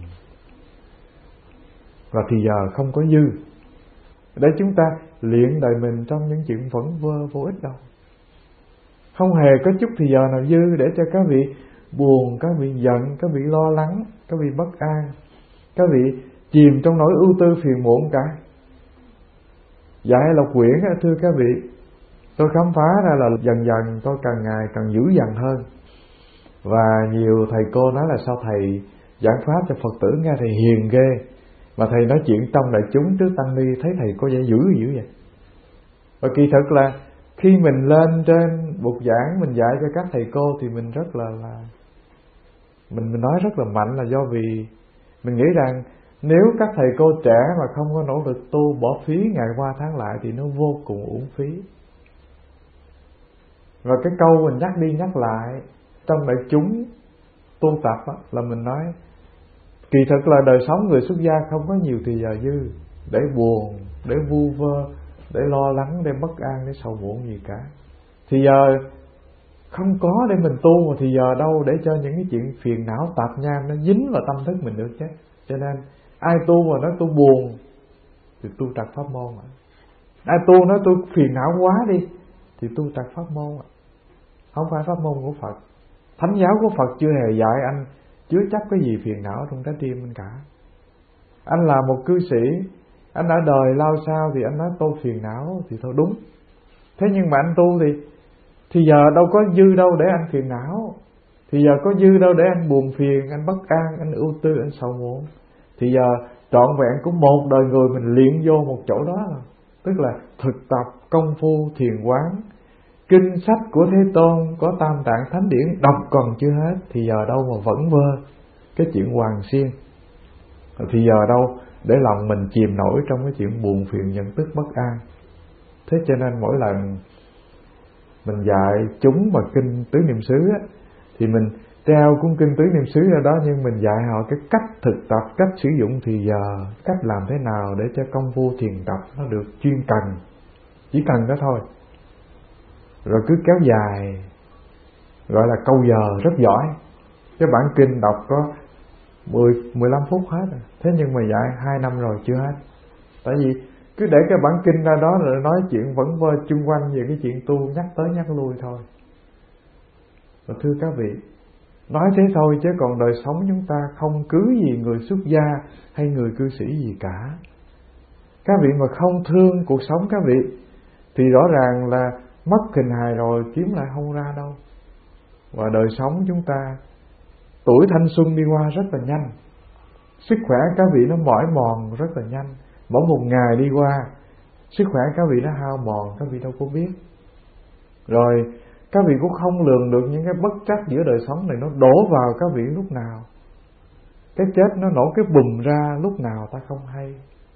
Speaker 1: Và thì giờ không có dư để chúng ta luyện đời mình trong những chuyện vẫn vơ vô ích đâu. Không hề có chút thì giờ nào dư để cho các vị buồn, các vị giận, các vị lo lắng, các vị bất an, các vị chìm trong nỗi ưu tư phiền muộn cả. Dạy Lộc Quyển, thưa các vị, tôi khám phá ra là dần dần tôi càng ngày càng dữ dằn hơn. Và nhiều thầy cô nói là sao thầy giảng pháp cho Phật tử nghe thầy hiền ghê, mà thầy nói chuyện trong đại chúng trước tăng ni thấy thầy có vẻ dữ dữ vậy. Và kỳ thực là khi mình lên trên bục giảng mình dạy cho các thầy cô thì mình rất là là mình mình nói rất là mạnh, là do vì mình nghĩ rằng nếu các thầy cô trẻ mà không có nỗ lực tu, bỏ phí ngày qua tháng lại thì nó vô cùng uổng phí. Và cái câu mình nhắc đi nhắc lại trong đại chúng tu tập á, là mình nói kỳ thực là đời sống người xuất gia không có nhiều thì giờ dư để buồn, để vu vơ, để lo lắng, để bất an, để sầu muộn gì cả. Thì giờ không có để mình tu, mà thì giờ đâu để cho những cái chuyện phiền não tạp nham nó dính vào tâm thức mình được chứ. Cho nên ai tu mà nói tôi buồn thì tu trật pháp môn ạ. Ai tu nói tôi phiền não quá đi thì tu trật pháp môn ạ. Không phải pháp môn của Phật. Thánh giáo của Phật chưa hề dạy anh chứa chấp cái gì phiền não trong trái tim anh cả. Anh là một cư sĩ, anh đã đời lao sao thì anh nói tôi phiền não thì thôi đúng. Thế nhưng mà anh tu thì thì giờ đâu có dư đâu để anh phiền não, thì giờ có dư đâu để anh buồn phiền, anh bất an, anh ưu tư, anh sầu muộn. Thì giờ trọn vẹn của một đời người mình luyện vô một chỗ đó, tức là thực tập công phu thiền quán. Kinh sách của Thế Tôn có Tam Tạng Thánh Điển đọc còn chưa hết, thì giờ đâu mà vẫn vơ cái chuyện hoàng xiên. Thì giờ đâu để lòng mình chìm nổi trong cái chuyện buồn phiền, giận tức, bất an. Thế cho nên mỗi lần mình dạy chúng mà kinh Tứ Niệm xứ á, thì mình treo cuốn kinh Tứ Niệm xứ ra đó, nhưng mình dạy họ cái cách thực tập, cách sử dụng thì giờ, cách làm thế nào để cho công phu thiền tập nó được chuyên cần. Chỉ cần đó thôi. Rồi cứ kéo dài, gọi là câu giờ rất giỏi. Cái bản kinh đọc có mười, mười lăm phút hết rồi. Thế nhưng mà dạy hai năm rồi chưa hết. Tại vì cứ để cái bản kinh ra đó rồi nói chuyện vẫn vơ chung quanh về cái chuyện tu, nhắc tới nhắc lui thôi. Và thưa các vị, nói thế thôi chứ còn đời sống chúng ta không cứ gì người xuất gia hay người cư sĩ gì cả. Các vị mà không thương cuộc sống các vị thì rõ ràng là mất hình hài rồi kiếm lại không ra đâu. Và đời sống chúng ta, tuổi thanh xuân đi qua rất là nhanh, sức khỏe các vị nó mỏi mòn rất là nhanh. Mỗi một ngày đi qua, sức khỏe các vị nó hao mòn, các vị đâu có biết. Rồi Các vị cũng không lường được những cái bất trắc giữa đời sống này nó đổ vào các vị lúc nào. Cái chết nó nổ cái bùm ra lúc nào ta không hay.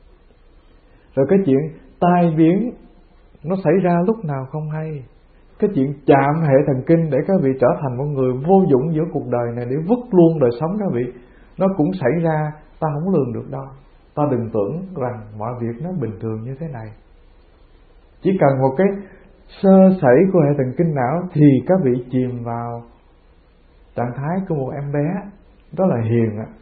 Speaker 1: Rồi cái chuyện tai biến nó xảy ra lúc nào không hay. Cái chuyện chạm hệ thần kinh để các vị trở thành một người vô dụng giữa cuộc đời này, để vứt luôn đời sống các vị, nó cũng xảy ra, ta không lường được đâu. Ta đừng tưởng rằng mọi việc nó bình thường như thế này. Chỉ cần một cái sơ sẩy của hệ thần kinh não thì các vị chìm vào trạng thái của một em bé, đó là hiền ạ.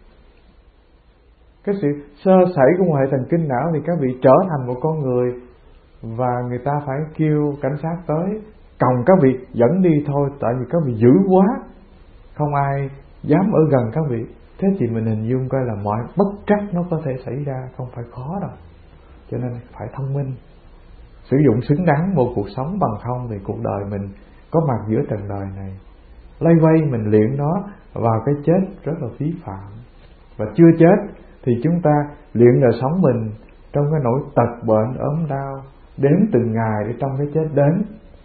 Speaker 1: Cái sự sơ sẩy của một hệ thần kinh não thì các vị trở thành một con người, và người ta phải kêu cảnh sát tới còng các vị dẫn đi thôi, tại vì các vị dữ quá, không ai dám ở gần các vị. Thế thì mình hình dung coi là mọi bất trắc nó có thể xảy ra, không phải khó đâu. Cho nên phải thông minh, sử dụng xứng đáng một cuộc sống, bằng không thì cuộc đời mình có mặt giữa trần đời này lây quay mình luyện nó vào cái chết rất là phí phạm. Và chưa chết thì chúng ta luyện đời sống mình trong cái nỗi tật bệnh ốm đau đếm từng ngày để trong cái chết đến.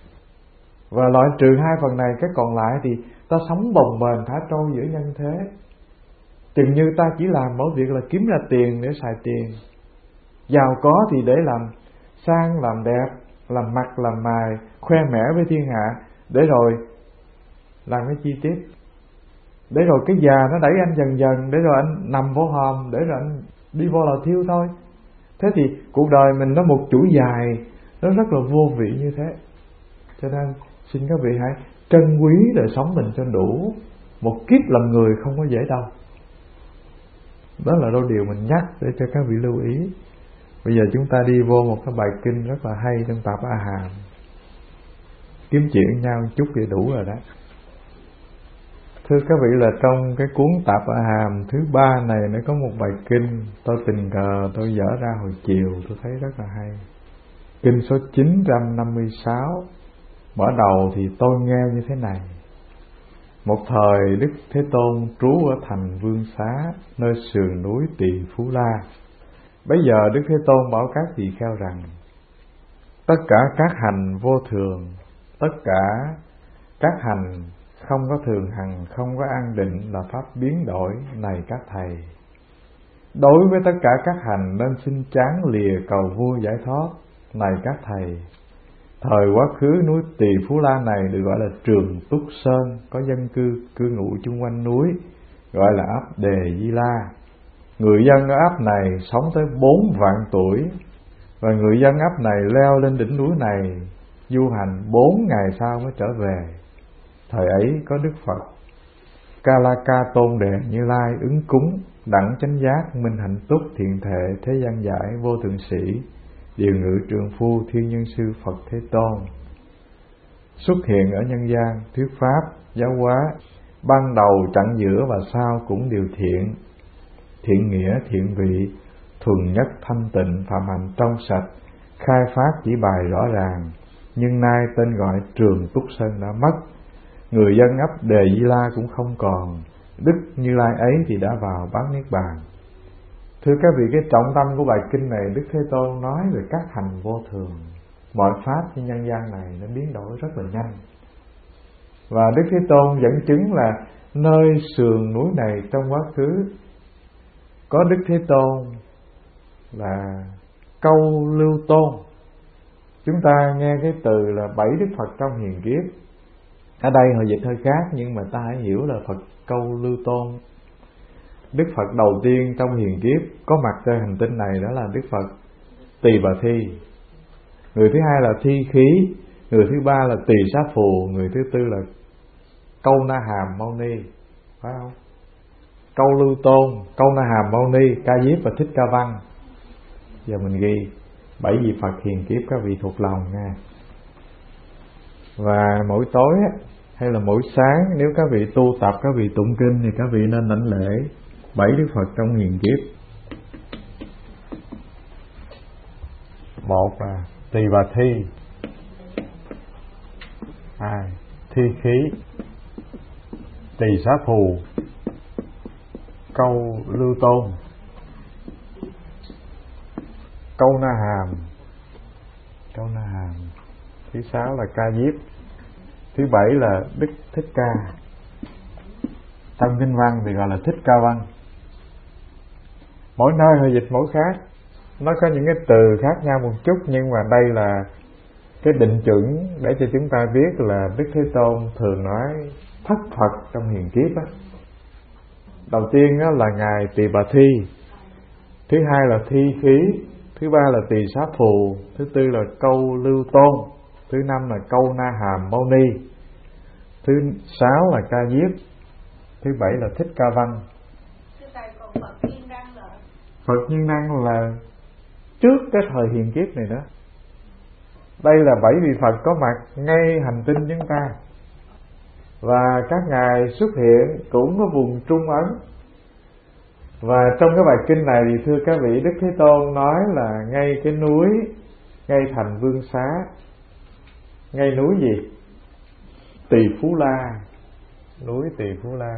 Speaker 1: Và loại trừ hai phần này, cái còn lại thì ta sống bồng bềnh thả trôi giữa nhân thế. Chừng như ta chỉ làm mỗi việc là kiếm ra tiền để xài tiền, giàu có thì để làm sang làm đẹp, làm mặt làm mày, khoe mẽ với thiên hạ, để rồi làm cái chi tiết, để rồi cái già nó đẩy anh dần dần, để rồi anh nằm vô hòm, để rồi anh đi vô lò thiêu thôi. Thế thì cuộc đời mình nó một chuỗi dài, nó rất là vô vị như thế. Cho nên xin các vị hãy trân quý đời sống mình cho đủ. Một kiếp làm người không có dễ đâu. Đó là đôi điều mình nhắc để cho các vị lưu ý. Bây giờ chúng ta đi vô một cái bài kinh rất là hay trong Tạp A Hàm. Kiếm chuyện với nhau một chút thì đủ rồi đó. Thưa các vị, là trong cái cuốn Tạp A Hàm thứ ba này nó có một bài kinh tôi tình cờ tôi dở ra hồi chiều, tôi thấy rất là hay. Kinh số chín trăm năm mươi sáu. Mở đầu thì tôi nghe như thế này: một thời Đức Thế Tôn trú ở thành Vương Xá, nơi sườn núi Tỳ Phú La. Bấy giờ Đức Thế Tôn bảo các tỳ kheo rằng: tất cả các hành vô thường, tất cả các hành không có thường hằng, không có an định là pháp biến đổi này các thầy. Đối với tất cả các hành nên xin chán lìa cầu vui giải thoát này các thầy. Thời quá khứ núi Tỳ Phú La này được gọi là Trường Túc Sơn, có dân cư cư ngụ chung quanh núi, gọi là ấp Đề Di La. Người dân ở ấp này sống tới bốn vạn tuổi, và người dân ấp này leo lên đỉnh núi này du hành bốn ngày sau mới trở về. Thời ấy có Đức Phật Ca La Ca Tôn Đề Như Lai ứng cúng, đẳng chánh giác, minh hạnh túc, thiện thệ, thế gian giải, vô thượng sĩ, điều ngự trượng phu, thiên nhân sư Phật Thế Tôn xuất hiện ở nhân gian, thuyết pháp, giáo hóa, ban đầu, chặng giữa và sau cũng đều thiện, thiện nghĩa, thiện vị, thuần nhất, thanh tịnh, phạm hạnh trong sạch, khai phát chỉ bài rõ ràng. Nhưng nay tên gọi Trường Túc Sơn đã mất, người dân ấp Đề Di La cũng không còn, Đức Như Lai ấy thì đã vào bát niết bàn. Thưa các vị, cái trọng tâm của bài kinh này, Đức Thế Tôn nói về các hành vô thường. Mọi pháp trên nhân gian này nó biến đổi rất là nhanh. Và Đức Thế Tôn dẫn chứng là nơi sườn núi này trong quá khứ có Đức Thế Tôn là Câu Lưu Tôn. Chúng ta nghe cái từ là bảy Đức Phật trong hiền kiếp. Ở đây họ dịch hơi khác, nhưng mà ta hãy hiểu là Phật Câu Lưu Tôn. Đức Phật đầu tiên trong hiền kiếp có mặt trên hành tinh này đó là Đức Phật Tỳ Bà Thi. Người thứ hai là Thi Khí. Người thứ ba là Tỳ Xá Phù. Người thứ tư là Câu Na Hàm Mâu Ni, phải không? Câu Lưu Tôn, Câu Na Hàm Mâu Ni, Ca Diếp và Thích Ca Văn. Giờ mình ghi bảy vị Phật hiền kiếp, các vị thuộc lòng nha. Và mỗi tối hay là mỗi sáng, nếu các vị tu tập, các vị tụng kinh thì các vị nên đảnh lễ bảy Đức Phật trong hiền kiếp. Một là Tỳ Bà Thi, hai Thi Khí, Tỳ Xá Phù, Câu Lưu Tôn, Câu Na Hàm. Câu Na Hàm. Thứ sáu là Ca Diếp. Thứ bảy là Đức Thích Ca. Trong kinh văn thì gọi là Thích Ca Văn. Mỗi nơi họ dịch mỗi khác, nó có những cái từ khác nhau một chút, nhưng mà đây là cái định chuẩn để cho chúng ta biết là Đức Thế Tôn thường nói thất Phật trong hiền kiếp á. Đầu tiên á là ngài Tỳ Bà Thi, thứ hai là Thi Khí, thứ ba là Tỳ Xá Phù, thứ tư là Câu Lưu Tôn, thứ năm là Câu Na Hàm Mâu Ni, thứ sáu là Ca Diếp, thứ bảy là Thích Ca Văn. Phật Nhiên Đăng là trước cái thời hiền kiếp này đó. Đây là bảy vị Phật có mặt ngay hành tinh chúng ta, và các ngài xuất hiện cũng có vùng Trung Ấn. Và trong cái bài kinh này thì thưa các vị, Đức Thế Tôn nói là ngay cái núi, ngay thành Vương Xá, ngay núi gì? Tỳ Phú La, núi Tỳ Phú La.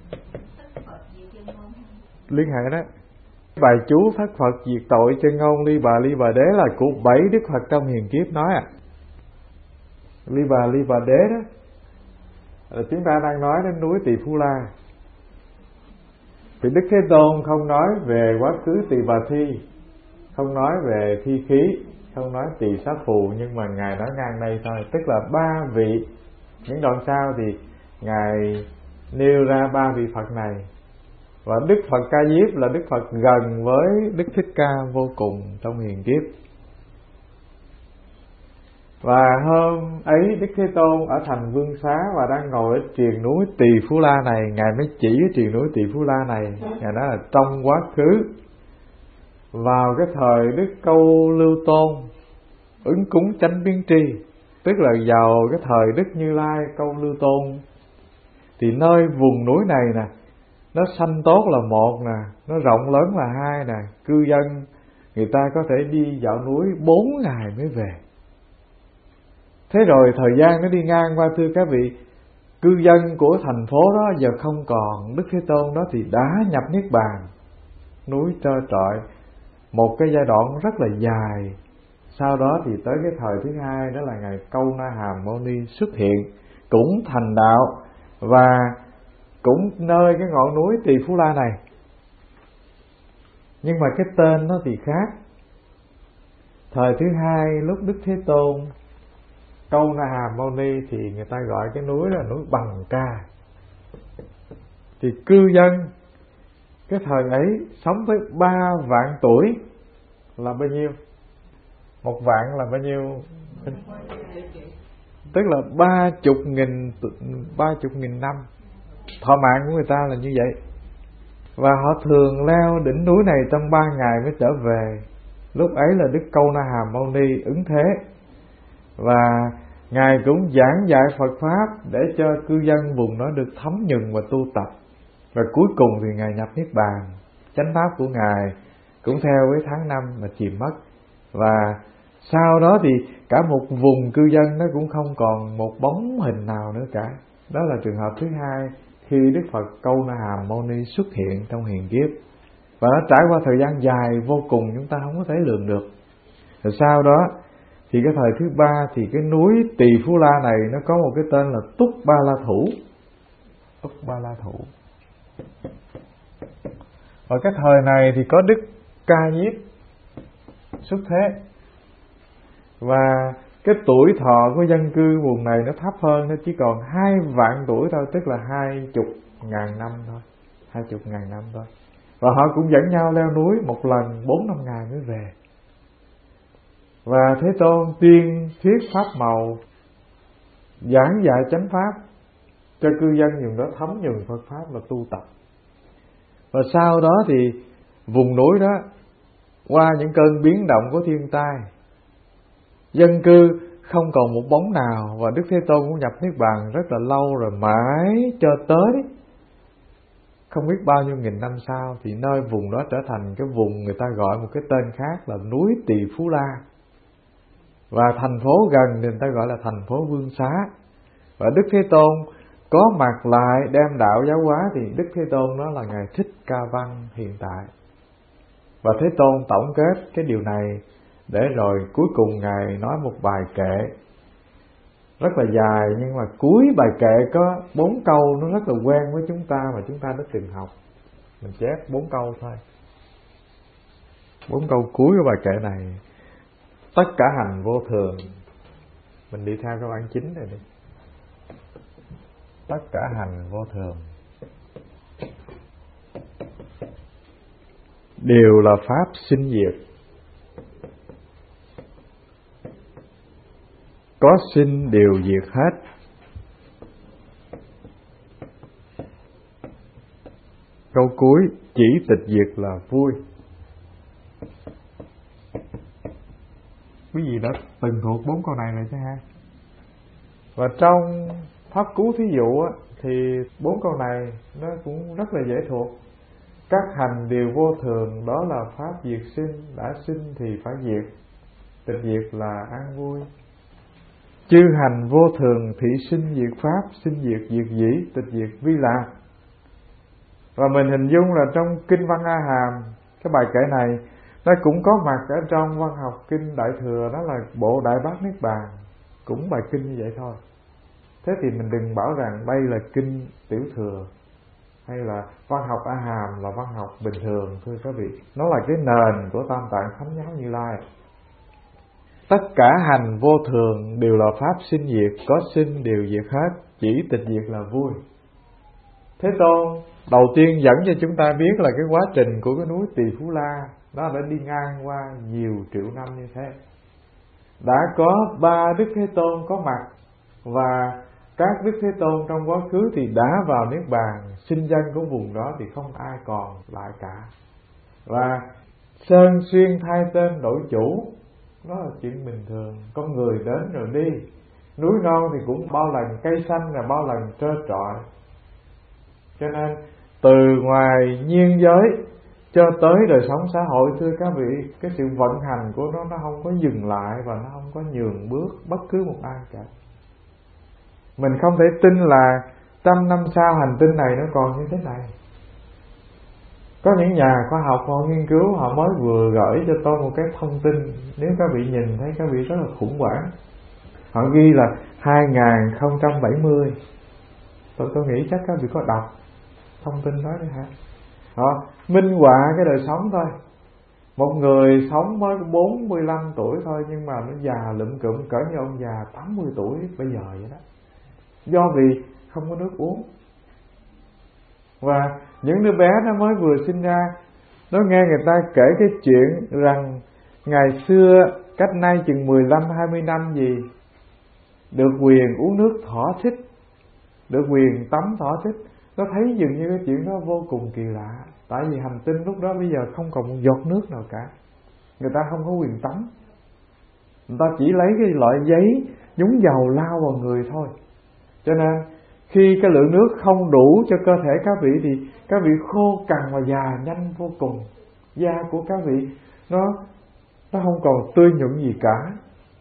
Speaker 1: Liên hệ đó. Bài chú Thất Phật diệt tội chân ngôn Ly Bà Ly Bà Đế là của bảy Đức Phật trong hiền kiếp nói à. Ly Bà Ly Bà Đế đó là chúng ta đang nói đến núi Tỳ Phú La. Thì Đức Thế Tôn không nói về quá khứ Tỳ Bà Thi, không nói về Thi Khí, không nói Tỳ Xá Phù, nhưng mà ngài nói ngang đây thôi. Tức là ba vị, những đoạn sau thì ngài nêu ra ba vị Phật này. Và Đức Phật Ca Diếp là Đức Phật gần với Đức Thích Ca vô cùng trong hiền kiếp. Và hôm ấy Đức Thế Tôn ở thành Vương Xá và đang ngồi ở triền núi Tỳ Phú La này, ngài mới chỉ cái triền núi Tỳ Phú La này, ngài nói là trong quá khứ, vào cái thời Đức Câu Lưu Tôn ứng cúng chánh biến tri, tức là vào cái thời Đức Như Lai Câu Lưu Tôn, thì nơi vùng núi này nè, nó xanh tốt là một nè, nó rộng lớn là hai nè, cư dân người ta có thể đi dạo núi bốn ngày mới về. Thế rồi thời gian nó đi ngang qua, thưa các vị, cư dân của thành phố đó giờ không còn, Đức Thế Tôn đó thì đã nhập Niết Bàn, núi trơ trọi, một cái giai đoạn rất là dài. Sau đó thì tới cái thời thứ hai, đó là ngày Câu Na Hàm Mâu Ni xuất hiện, cũng thành đạo và cũng nơi cái ngọn núi Tỳ Phú La này. Nhưng mà cái tên nó thì khác. Thời thứ hai lúc Đức Thế Tôn Câu Na Hàm Mâu Ni thì người ta gọi cái núi là núi Bằng Ca. Thì cư dân cái thời ấy sống với ba vạn tuổi là bao nhiêu? Một vạn là bao nhiêu? Tức là ba chục nghìn ba chục nghìn năm. Thọ mạng của người ta là như vậy. Và họ thường leo đỉnh núi này trong ba ngày mới trở về. Lúc ấy là Đức Câu Na Hàm Mâu Ni ứng thế, và ngài cũng giảng dạy Phật pháp để cho cư dân vùng đó được thấm nhuần và tu tập. Và cuối cùng thì ngài nhập Niết Bàn. Chánh pháp của ngài cũng theo với tháng năm mà chìm mất. Và sau đó thì cả một vùng cư dân nó cũng không còn một bóng hình nào nữa cả. Đó là trường hợp thứ hai khi Đức Phật Câu Na Hàm Mâu Ni xuất hiện trong hiền kiếp. Và nó trải qua thời gian dài vô cùng, chúng ta không có thể lường được. Rồi sau đó thì cái thời thứ ba thì cái núi Tỳ Phú La này nó có một cái tên là Túc Ba La Thủ. Túc Ba La Thủ. Và cái thời này thì có Đức Ca Diếp xuất thế. Và cái tuổi thọ của dân cư vùng này nó thấp hơn, nó chỉ còn hai vạn tuổi thôi, tức là hai chục ngàn năm thôi, hai chục ngàn năm thôi. Và họ cũng dẫn nhau leo núi một lần bốn năm ngày mới về. Và Thế Tôn tuyên thuyết pháp màu, giảng dạy chánh pháp cho cư dân vùng đó thấm nhuần Phật pháp và tu tập. Và sau đó thì vùng núi đó qua những cơn biến động của thiên tai, dân cư không còn một bóng nào, và Đức Thế Tôn cũng nhập Niết Bàn rất là lâu rồi, mãi cho tới không biết bao nhiêu nghìn năm sau thì nơi vùng đó trở thành cái vùng người ta gọi một cái tên khác là núi Tỳ Phú La. Và thành phố gần thì người ta gọi là thành phố Vương Xá. Và Đức Thế Tôn có mặt lại đem đạo giáo hóa thì Đức Thế Tôn đó là ngài Thích Ca Văn hiện tại. Và Thế Tôn tổng kết cái điều này để rồi cuối cùng ngài nói một bài kệ rất là dài, nhưng mà cuối bài kệ có bốn câu nó rất là quen với chúng ta mà chúng ta đã từng học. Mình chép bốn câu thôi. Bốn câu cuối của bài kệ này: tất cả hành vô thường. Mình đi theo câu bản chính này đi. Tất cả hành vô thường, đều là pháp sinh diệt. Có sinh đều diệt hết. Câu cuối: chỉ tịch diệt là vui. Quý vị đã từng thuộc bốn câu này rồi chứ ha? Và trong pháp cú thí dụ á, thì bốn câu này nó cũng rất là dễ thuộc. Các hành đều vô thường, đó là pháp diệt sinh. Đã sinh thì phải diệt. Tịch diệt là an vui. Chư hành vô thường, thị sinh diệt pháp. Sinh diệt diệt dĩ, tịch diệt vi lạc. Và mình hình dung là trong Kinh Văn A Hàm, cái bài kệ này nó cũng có mặt ở trong văn học Kinh Đại Thừa, đó là bộ Đại Bát Niết Bàn, cũng bài kinh như vậy thôi. Thế thì mình đừng bảo rằng đây là Kinh Tiểu Thừa hay là văn học A Hàm là văn học bình thường. Thưa các vị, nó là cái nền của Tam Tạng Thánh Giáo Như Lai. Tất cả hành vô thường đều là pháp sinh diệt. Có sinh đều diệt hết. Chỉ tịch diệt là vui. Thế Tôn đầu tiên dẫn cho chúng ta biết là cái quá trình của cái núi Tỳ Phú La nó đã đi ngang qua nhiều triệu năm như thế. Đã có ba Đức Thế Tôn có mặt, và các Đức Thế Tôn trong quá khứ thì đã vào Niết Bàn. Sinh dân của vùng đó thì không ai còn lại cả. Và sơn xuyên thay tên đổi chủ, đó là chuyện bình thường. Con người đến rồi đi. Núi non thì cũng bao lần cây xanh, là bao lần trơ trọi. Cho nên từ ngoài nhiên giới cho tới đời sống xã hội, thưa các vị, cái sự vận hành của nó nó không có dừng lại và nó không có nhường bước bất cứ một ai cả. Mình không thể tin là trăm năm sau hành tinh này nó còn như thế này. Có những nhà khoa học họ nghiên cứu, họ mới vừa gửi cho tôi một cái thông tin, nếu các vị nhìn thấy các vị rất là khủng hoảng. Họ ghi là hai không bảy mươi. Tôi tôi nghĩ chắc các vị có đọc thông tin đó đấy hả? Họ minh họa cái đời sống thôi. Một người sống mới bốn mươi lăm tuổi thôi, nhưng mà nó già lụm cụm cỡ như ông già tám mươi tuổi bây giờ vậy đó. Do vì không có nước uống. Và những đứa bé nó mới vừa sinh ra, nó nghe người ta kể cái chuyện rằng ngày xưa cách nay chừng mười lăm hai mươi năm gì, được quyền uống nước thỏa thích, được quyền tắm thỏa thích. Nó thấy dường như cái chuyện đó vô cùng kỳ lạ. Tại vì hành tinh lúc đó bây giờ không còn một giọt nước nào cả. Người ta không có quyền tắm. Người ta chỉ lấy cái loại giấy nhúng dầu lao vào người thôi. Cho nên khi cái lượng nước không đủ cho cơ thể các vị thì các vị khô cằn và già nhanh vô cùng. Da của các vị nó nó không còn tươi nhuận gì cả.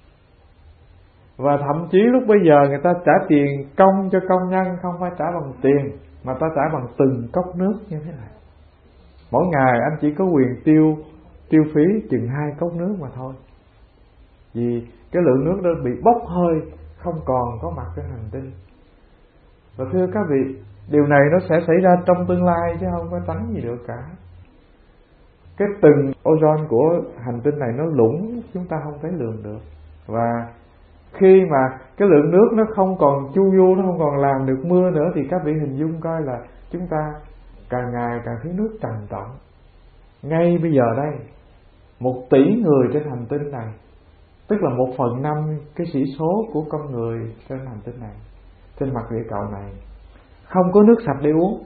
Speaker 1: Và thậm chí lúc bây giờ người ta trả tiền công cho công nhân, không phải trả bằng tiền, mà ta trả bằng từng cốc nước như thế này. Mỗi ngày anh chỉ có quyền tiêu tiêu phí chừng hai cốc nước mà thôi. Vì cái lượng nước đó bị bốc hơi, không còn có mặt trên hành tinh. Và thưa các vị, điều này nó sẽ xảy ra trong tương lai chứ không có tránh gì được cả. Cái tầng ozone của hành tinh này nó lũng, chúng ta không thấy lường được. Và khi mà cái lượng nước nó không còn chu du, nó không còn làm được mưa nữa, thì các vị hình dung coi là chúng ta càng ngày càng thiếu nước trầm trọng. Ngay bây giờ đây, một tỷ người trên hành tinh này, tức là một phần năm cái sĩ số của con người trên hành tinh này, trên mặt địa cầu này, không có nước sạch để uống.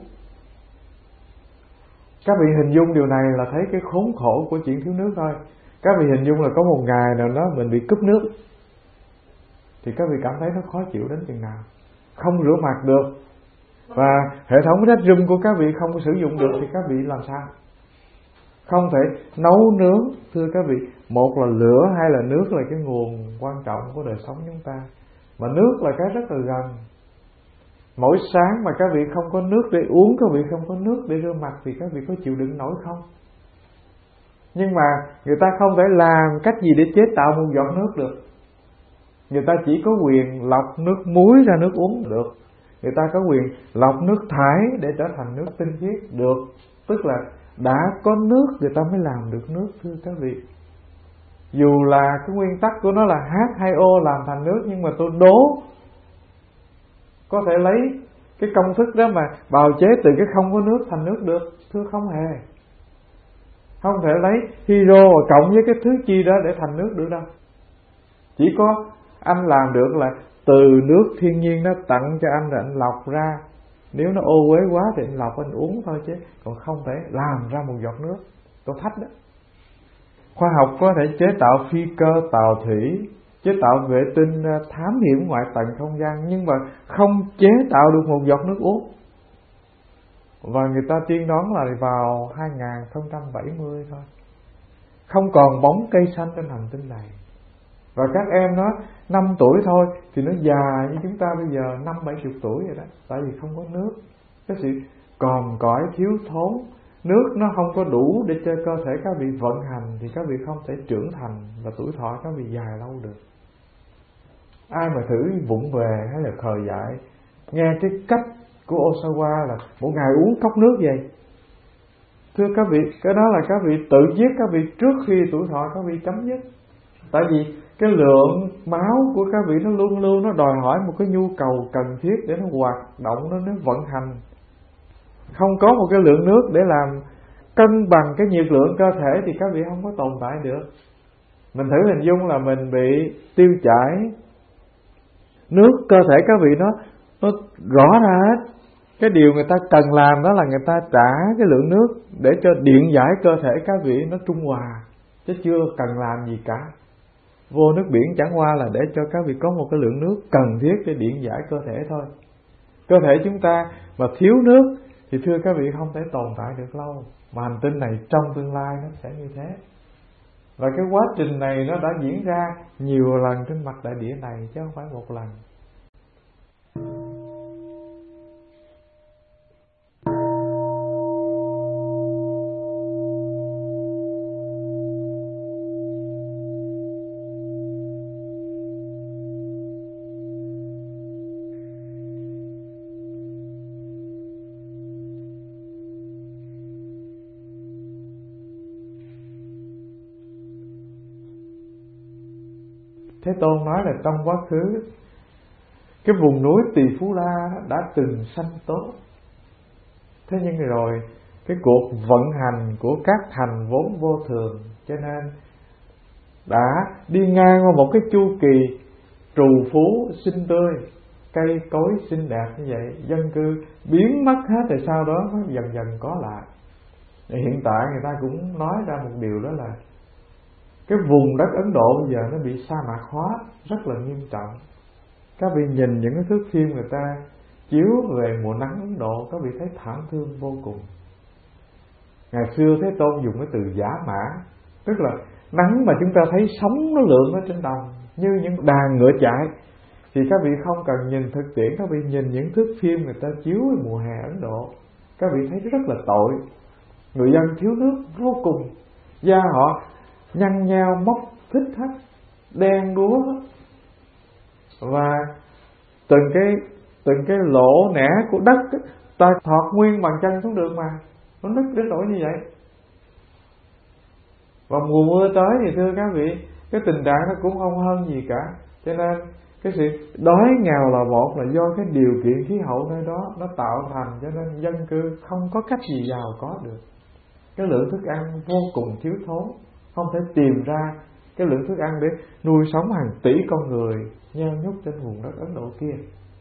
Speaker 1: Các vị hình dung điều này là thấy cái khốn khổ của chuyện thiếu nước thôi. Các vị hình dung là có một ngày nào đó mình bị cúp nước, thì các vị cảm thấy nó khó chịu đến chừng nào. Không rửa mặt được, và hệ thống rách rưm của các vị không sử dụng được, thì các vị làm sao? Không thể nấu nướng. Thưa các vị, một là lửa, hai là nước là cái nguồn quan trọng của đời sống chúng ta. Mà nước là cái rất là gần. Mỗi sáng mà các vị không có nước để uống, các vị không có nước để rửa mặt, thì các vị có chịu đựng nổi không? Nhưng mà người ta không thể làm cách gì để chế tạo một giọt nước được. Người ta chỉ có quyền lọc nước muối ra nước uống được. Người ta có quyền lọc nước thải để trở thành nước tinh khiết được. Tức là đã có nước người ta mới làm được nước, thưa các vị. Dù là cái nguyên tắc của nó là H hai O làm thành nước, nhưng mà tôi đố có thể lấy cái công thức đó mà bào chế từ cái không có nước thành nước được? Thưa không hề. Không thể lấy hydro và cộng với cái thứ chi đó để thành nước được đâu. Chỉ có anh làm được là từ nước thiên nhiên nó tặng cho anh rồi anh lọc ra. Nếu nó ô uế quá thì anh lọc anh uống thôi, chứ còn không thể làm ra một giọt nước. Tôi thách đó. Khoa học có thể chế tạo phi cơ, tàu thủy, chế tạo vệ tinh thám hiểm ngoại tầng không gian, nhưng mà không chế tạo được một giọt nước uống. Và người ta tiên đoán là vào hai không bảy mươi thôi, không còn bóng cây xanh trên hành tinh này. Và các em nó năm tuổi thôi thì nó già như chúng ta bây giờ năm bảy chục tuổi rồi đó. Tại vì không có nước, cái sự còm cõi thiếu thốn, nước nó không có đủ để cho cơ thể các vị vận hành, thì các vị không thể trưởng thành và tuổi thọ các vị dài lâu được. Ai mà thử vụng về hay là khờ dại nghe cái cách của Osawa là một ngày uống cốc nước vậy, thưa các vị, cái đó là các vị tự giết các vị trước khi tuổi thọ các vị chấm dứt. Tại vì cái lượng máu của các vị nó luôn luôn nó đòi hỏi một cái nhu cầu cần thiết để nó hoạt động, nó, nó vận hành. Không có một cái lượng nước để làm cân bằng cái nhiệt lượng cơ thể thì các vị không có tồn tại được. Mình thử hình dung là mình bị tiêu chảy, nước cơ thể các vị nó nó rõ ra hết. Cái điều người ta cần làm đó là người ta trả cái lượng nước để cho điện giải cơ thể các vị nó trung hòa, chứ chưa cần làm gì cả. Vô nước biển chẳng qua là để cho các vị có một cái lượng nước cần thiết để điện giải cơ thể thôi. Cơ thể chúng ta mà thiếu nước thì thưa các vị không thể tồn tại được lâu. Mà hành tinh này trong tương lai nó sẽ như thế. Và cái quá trình này nó đã diễn ra nhiều lần trên mặt đại địa này, chứ không phải một lần. Thế Tôn nói là trong quá khứ cái vùng núi Tỳ Phú La đã từng sanh tốt. Thế nhưng rồi cái cuộc vận hành của các thành vốn vô thường, cho nên đã đi ngang qua một cái chu kỳ trù phú xinh tươi, cây cối xinh đẹp như vậy, dân cư biến mất hết, rồi sau đó nó dần dần có lại. Hiện tại người ta cũng nói ra một điều, đó là cái vùng đất Ấn Độ bây giờ nó bị sa mạc hóa rất là nghiêm trọng. Các vị nhìn những cái thước phim người ta chiếu về mùa nắng Ấn Độ, các vị thấy thảm thương vô cùng. Ngày xưa Thế Tôn dùng cái từ giả mã, tức là nắng mà chúng ta thấy sóng nó lượn ở trên đồng như những đàn ngựa chạy, thì các vị không cần nhìn thực tiễn, các vị nhìn những thước phim người ta chiếu về mùa hè Ấn Độ, các vị thấy rất là tội. Người dân thiếu nước vô cùng, da họ nhăn nheo mốc thích hết, đen đúa hết. Và từng cái từng cái lỗ nẻ của đất ấy, ta thọt nguyên bàn chân xuống được mà nó nứt đến nỗi như vậy. Và mùa mưa tới thì thưa các vị, cái tình trạng nó cũng không hơn gì cả. Cho nên cái sự đói nghèo là một là do cái điều kiện khí hậu nơi đó nó tạo thành, cho nên dân cư không có cách gì giàu có được. Cái lượng thức ăn vô cùng thiếu thốn, không thể tìm ra cái lượng thức ăn để nuôi sống hàng tỷ con người nheo nhúc trên vùng đất Ấn Độ kia.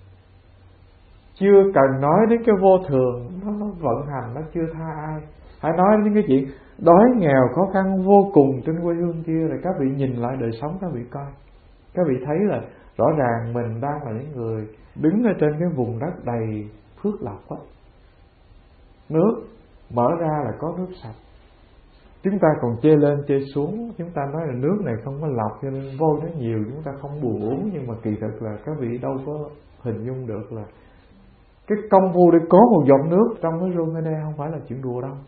Speaker 1: Chưa cần nói đến cái vô thường nó, nó vận hành, nó chưa tha ai. Hãy nói đến cái chuyện đói nghèo khó khăn vô cùng trên quê hương kia, rồi các vị nhìn lại đời sống các vị coi. Các vị thấy là rõ ràng mình đang là những người đứng ở trên cái vùng đất đầy phước lộc á. Nước mở ra là có nước sạch. Chúng ta còn chê lên chê xuống, chúng ta nói là nước này không có lọc cho nên vôi nó nhiều, chúng ta không buồn uống. Nhưng mà kỳ thực là các vị đâu có hình dung được là cái công phu để có một giọt nước trong cái room ở đây không phải là chuyện đùa đâu.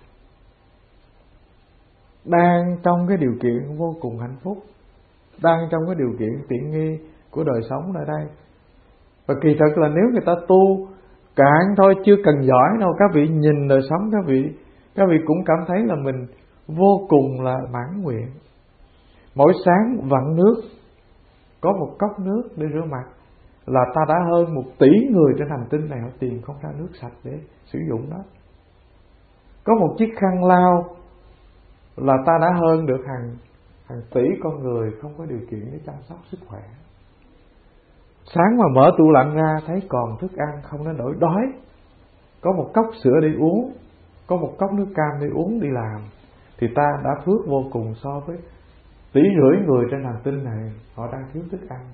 Speaker 1: Đang trong cái điều kiện vô cùng hạnh phúc, đang trong cái điều kiện tiện nghi của đời sống ở đây. Và kỳ thực là nếu người ta tu cạn thôi, chưa cần giỏi đâu, các vị nhìn đời sống các vị, các vị cũng cảm thấy là mình vô cùng là mãn nguyện. Mỗi sáng vặn nước, có một cốc nước để rửa mặt là ta đã hơn một tỷ người trên hành tinh này họ tìm không ra nước sạch để sử dụng đó. Có một chiếc khăn lau là ta đã hơn được hàng hàng tỷ con người không có điều kiện để chăm sóc sức khỏe. Sáng mà mở tủ lạnh ra thấy còn thức ăn không đến nỗi đói, có một cốc sữa để uống, có một cốc nước cam để uống đi làm, thì ta đã phước vô cùng so với tỷ rưỡi người trên hành tinh này họ đang thiếu thức ăn.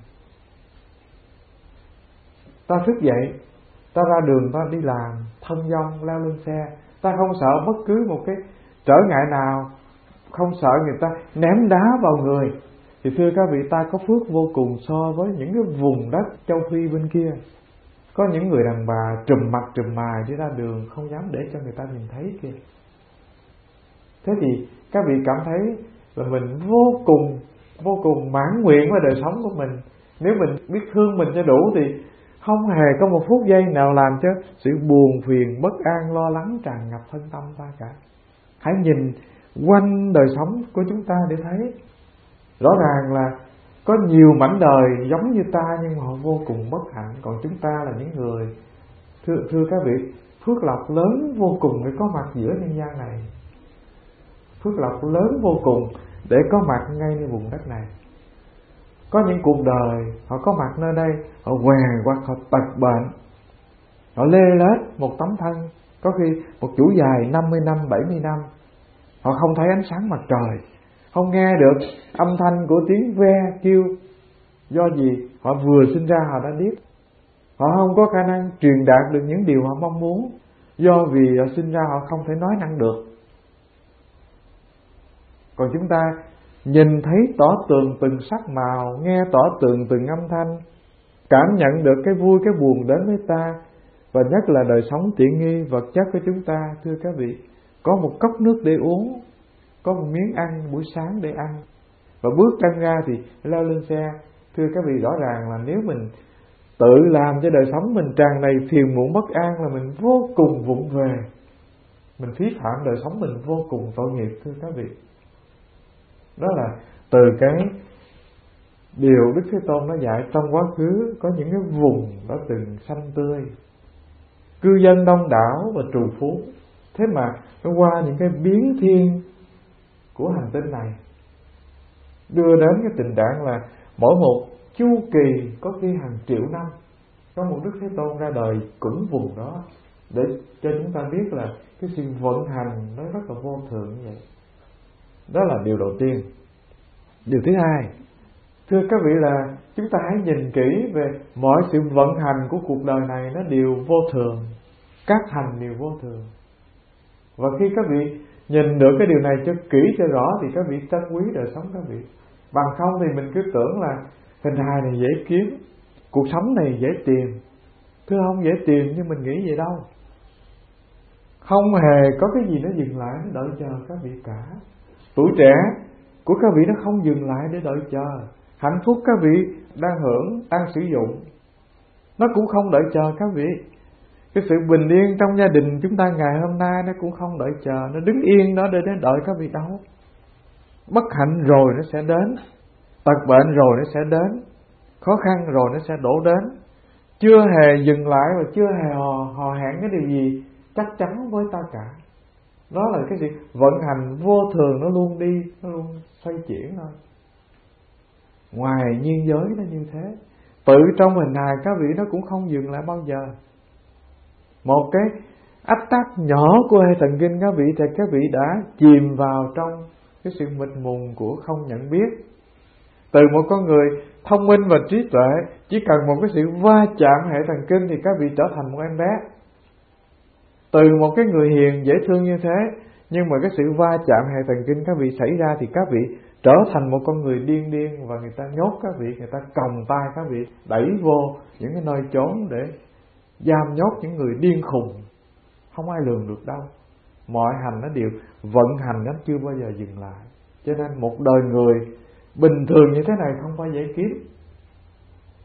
Speaker 1: Ta thức dậy, ta ra đường, ta đi làm, thông dong, leo lên xe, ta không sợ bất cứ một cái trở ngại nào, không sợ người ta ném đá vào người. Thì thưa các vị, ta có phước vô cùng so với những cái vùng đất châu Phi bên kia. Có những người đàn bà trùm mặt trùm mày đi ra đường không dám để cho người ta nhìn thấy kia. Thế thì các vị cảm thấy là mình vô cùng vô cùng mãn nguyện với đời sống của mình. Nếu mình biết thương mình cho đủ thì không hề có một phút giây nào làm cho sự buồn phiền, bất an, lo lắng tràn ngập thân tâm ta cả. Hãy nhìn quanh đời sống của chúng ta để thấy rõ ràng là có nhiều mảnh đời giống như ta nhưng mà họ vô cùng bất hạnh. Còn chúng ta là những người, thưa, thưa các vị, phước lộc lớn vô cùng để có mặt giữa nhân gian này. Phước lộc lớn vô cùng để có mặt ngayในvùng đất này. Có những cuộc đời họ có mặt nơi đây, họ què hoặc họ tật bệnh, họ lê lết một tấm thân, có khi một chuỗi dài năm mươi năm, bảy mươi năm, họ không thấy ánh sáng mặt trời, không nghe được âm thanh của tiếng ve kêu. Do gì? Họ vừa sinh ra họ đã biết. Họ không có khả năng truyền đạt được những điều họ mong muốn, do vì họ sinh ra họ không thể nói năng được. Còn chúng ta nhìn thấy tỏ tường từng sắc màu, nghe tỏ tường từng âm thanh, cảm nhận được cái vui cái buồn đến với ta, và nhất là đời sống tiện nghi vật chất của chúng ta. Thưa các vị, có một cốc nước để uống, có một miếng ăn buổi sáng để ăn, và bước chân ra thì leo lên xe. Thưa các vị, rõ ràng là nếu mình tự làm cho đời sống mình tràn đầy phiền muộn bất an là mình vô cùng vụng về, mình phí phạm đời sống mình vô cùng tội nghiệp. Thưa các vị, đó là từ cái điều Đức Thế Tôn nó dạy trong quá khứ có những cái vùng đã từng xanh tươi, cư dân đông đảo và trù phú. Thế mà nó qua những cái biến thiên của hành tinh này đưa đến cái tình trạng là mỗi một chu kỳ có khi hàng triệu năm có một Đức Thế Tôn ra đời cũng vùng đó, để cho chúng ta biết là cái sự vận hành nó rất là vô thường như vậy. Đó là điều đầu tiên. Điều thứ hai, thưa các vị, là chúng ta hãy nhìn kỹ về mọi sự vận hành của cuộc đời này, nó đều vô thường, các hành đều vô thường. Và khi các vị nhìn được cái điều này cho kỹ cho rõ thì các vị trân quý đời sống các vị. Bằng không thì mình cứ tưởng là hình hài này dễ kiếm, cuộc sống này dễ tìm. Thưa, không dễ tìm như mình nghĩ vậy đâu. Không hề có cái gì nó dừng lại, nó đợi chờ các vị cả. Tuổi trẻ của các vị nó không dừng lại để đợi chờ. Hạnh phúc các vị đang hưởng, đang sử dụng, nó cũng không đợi chờ các vị. Cái sự bình yên trong gia đình chúng ta ngày hôm nay nó cũng không đợi chờ, nó đứng yên đó để đến đợi các vị đâu. Bất hạnh rồi nó sẽ đến, tật bệnh rồi nó sẽ đến, khó khăn rồi nó sẽ đổ đến. Chưa hề dừng lại và chưa hề hò, hò hẹn cái điều gì chắc chắn với ta cả. Đó là cái gì? Vận hành vô thường, nó luôn đi, nó luôn xoay chuyển thôi. Ngoài nhiên giới nó như thế, tự trong hình hài các vị nó cũng không dừng lại bao giờ. Một cái ách tắc nhỏ của hệ thần kinh các vị thì các vị đã chìm vào trong cái sự mịt mùng của không nhận biết. Từ một con người thông minh và trí tuệ, chỉ cần một cái sự va chạm hệ thần kinh thì các vị trở thành một em bé. Từ một cái người hiền dễ thương như thế, nhưng mà cái sự va chạm hệ thần kinh các vị xảy ra thì các vị trở thành một con người điên điên, và người ta nhốt các vị, người ta còng tay các vị, đẩy vô những cái nơi trốn để giam nhốt những người điên khùng. Không ai lường được đâu. Mọi hành nó đều vận hành, nó chưa bao giờ dừng lại. Cho nên một đời người bình thường như thế này không phải dễ kiếm.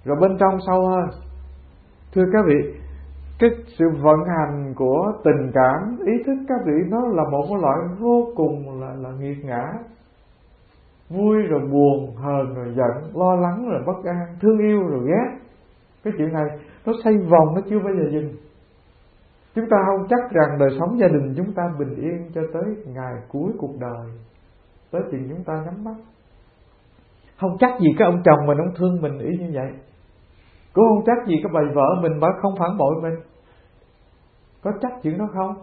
Speaker 1: rồi bên trong sâu hơn. Thưa các vị, cái sự vận hành của tình cảm, ý thức các vị, nó là một cái loại vô cùng là, là nghiệt ngã. Vui rồi buồn, hờn rồi giận, lo lắng rồi bất an, thương yêu rồi ghét. Cái chuyện này nó xoay vòng, nó chưa bao giờ dừng. Chúng ta không chắc rằng đời sống gia đình chúng ta bình yên cho tới ngày cuối cuộc đời, tới chừng chúng ta nhắm mắt. Không chắc gì cái ông chồng mình ông thương mình ý như vậy, cũng không chắc gì cái bà vợ mình bà không phản bội mình. Có chắc chuyện đó không?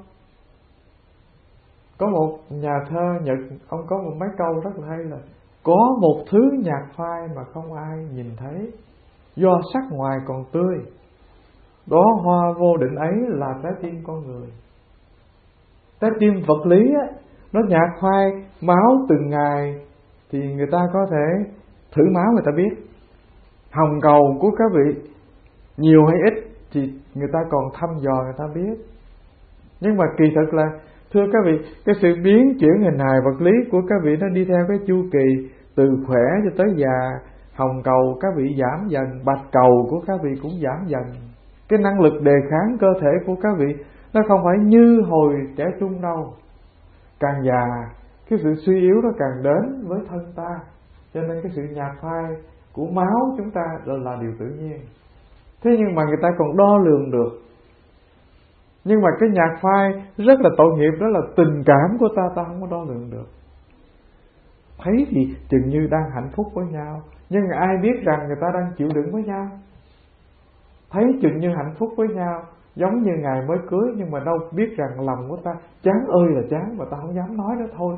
Speaker 1: Có một nhà thơ Nhật, ông có một mấy câu rất là hay là: có một thứ nhạt phai mà không ai nhìn thấy, do sắc ngoài còn tươi, đó hoa vô định ấy là trái tim con người. Trái tim vật lý á, nó nhạt phai máu từng ngày thì người ta có thể thử máu người ta biết. Hồng cầu của các vị nhiều hay ít thì người ta còn thăm dò người ta biết. Nhưng mà kỳ thực là, thưa các vị, cái sự biến chuyển hình hài vật lý của các vị nó đi theo cái chu kỳ từ khỏe cho tới già. Hồng cầu các vị giảm dần, bạch cầu của các vị cũng giảm dần. Cái năng lực đề kháng cơ thể của các vị nó không phải như hồi trẻ trung đâu. Càng già, cái sự suy yếu nó càng đến với thân ta. Cho nên cái sự nhạt phai của máu chúng ta là, là điều tự nhiên. Thế nhưng mà người ta còn đo lường được. Nhưng mà cái nhạt phai rất là tội nghiệp, đó là tình cảm của ta, ta không có đo lường được. Thấy thì chừng như đang hạnh phúc với nhau, nhưng ai biết rằng người ta đang chịu đựng với nhau. Thấy chừng như hạnh phúc với nhau, giống như ngày mới cưới, nhưng mà đâu biết rằng lòng của ta chán ơi là chán, mà ta không dám nói đó thôi.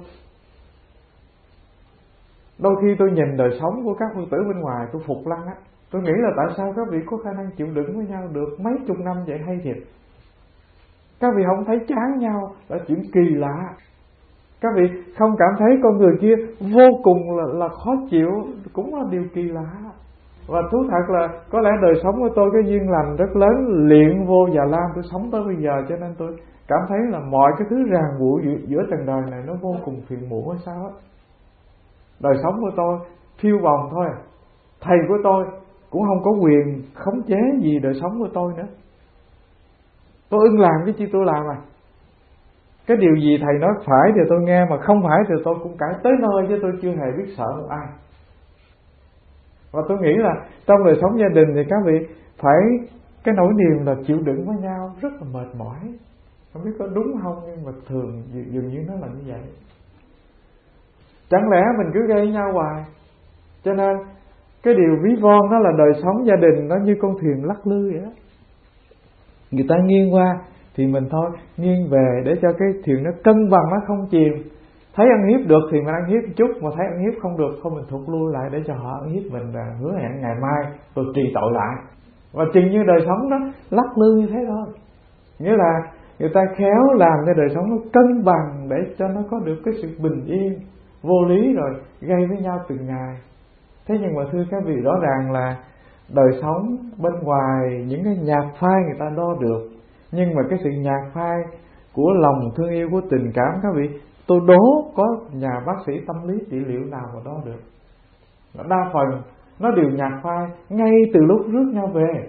Speaker 1: Đôi khi tôi nhìn đời sống của các Phật tử bên ngoài, tôi phục lăng á. Tôi nghĩ là tại sao các vị có khả năng chịu đựng với nhau được mấy chục năm vậy, hay thiệt. Các vị không thấy chán nhau là chuyện kỳ lạ. Các vị không cảm thấy con người kia vô cùng là, là khó chịu, cũng là điều kỳ lạ. Và thú thật là có lẽ đời sống của tôi cái duyên lành rất lớn, luyện vô Già Lam tôi sống tới bây giờ, cho nên tôi cảm thấy là mọi cái thứ ràng buộc giữa, giữa trần đời này nó vô cùng phiền muộn hay sao á. Đời sống của tôi phiêu bồng thôi. Thầy của tôi cũng không có quyền khống chế gì đời sống của tôi nữa. Tôi ưng làm cái chi tôi làm à. Cái điều gì thầy nói phải thì tôi nghe, mà không phải thì tôi cũng cãi tới nơi, chứ tôi chưa hề biết sợ một ai. Và tôi nghĩ là trong đời sống gia đình thì các vị phải cái nỗi niềm là chịu đựng với nhau rất là mệt mỏi. Không biết có đúng không, nhưng mà thường dường như nó là như vậy. Chẳng lẽ mình cứ gây nhau hoài. Cho nên cái điều ví von đó là đời sống gia đình nó như con thuyền lắc lư vậy đó. Người ta nghiêng qua thì mình thôi nghiêng về để cho cái thuyền nó cân bằng, nó không chìm. Thấy ăn hiếp được thì mình ăn hiếp một chút, mà thấy ăn hiếp không được thôi mình thụt lui lại để cho họ ăn hiếp mình, và hứa hẹn ngày mai tôi trì tội lại. Và chừng như đời sống đó lắc lư như thế thôi. Nghĩa là người ta khéo làm cho đời sống nó cân bằng để cho nó có được cái sự bình yên. Vô lý rồi gây với nhau từng ngày. Thế nhưng mà thưa các vị, rõ ràng là đời sống bên ngoài những cái nhạt phai người ta đo được, nhưng mà cái sự nhạt phai của lòng thương yêu, của tình cảm, các vị, tôi đố có nhà bác sĩ tâm lý trị liệu nào mà đo được. Đa phần nó đều nhạt phai ngay từ lúc rước nhau về.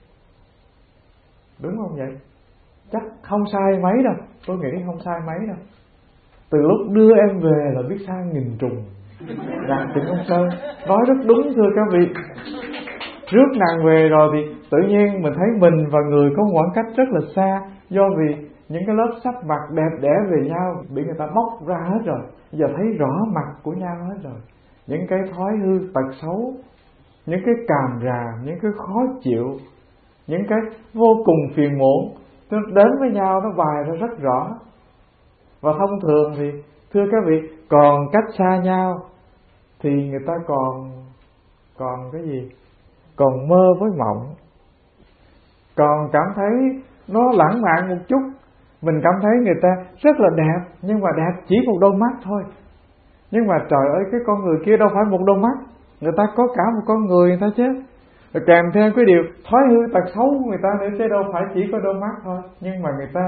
Speaker 1: Đúng không vậy? Chắc không sai mấy đâu. Tôi nghĩ không sai mấy đâu. Từ lúc đưa em về là biết sai nghìn trùng. Rằng tình ông Sơn nói rất đúng thưa các vị. Rước nàng về rồi thì tự nhiên mình thấy mình và người có khoảng cách rất là xa, do vì những cái lớp sắp mặt đẹp đẽ về nhau bị người ta bóc ra hết rồi. Giờ thấy rõ mặt của nhau hết rồi. Những cái thói hư tật xấu, những cái càm ràm, những cái khó chịu, những cái vô cùng phiền muộn, nó đến với nhau, nó bày ra rất rõ. Và thông thường thì thưa các vị, còn cách xa nhau thì người ta còn còn cái gì? Còn mơ với mộng, còn cảm thấy nó lãng mạn một chút. Mình cảm thấy người ta rất là đẹp, nhưng mà đẹp chỉ một đôi mắt thôi. Nhưng mà trời ơi, cái con người kia đâu phải một đôi mắt, người ta có cả một con người người ta chứ. Rồi kèm theo cái điều thói hư tật xấu của người ta nữa, chứ đâu phải chỉ có đôi mắt thôi. Nhưng mà người ta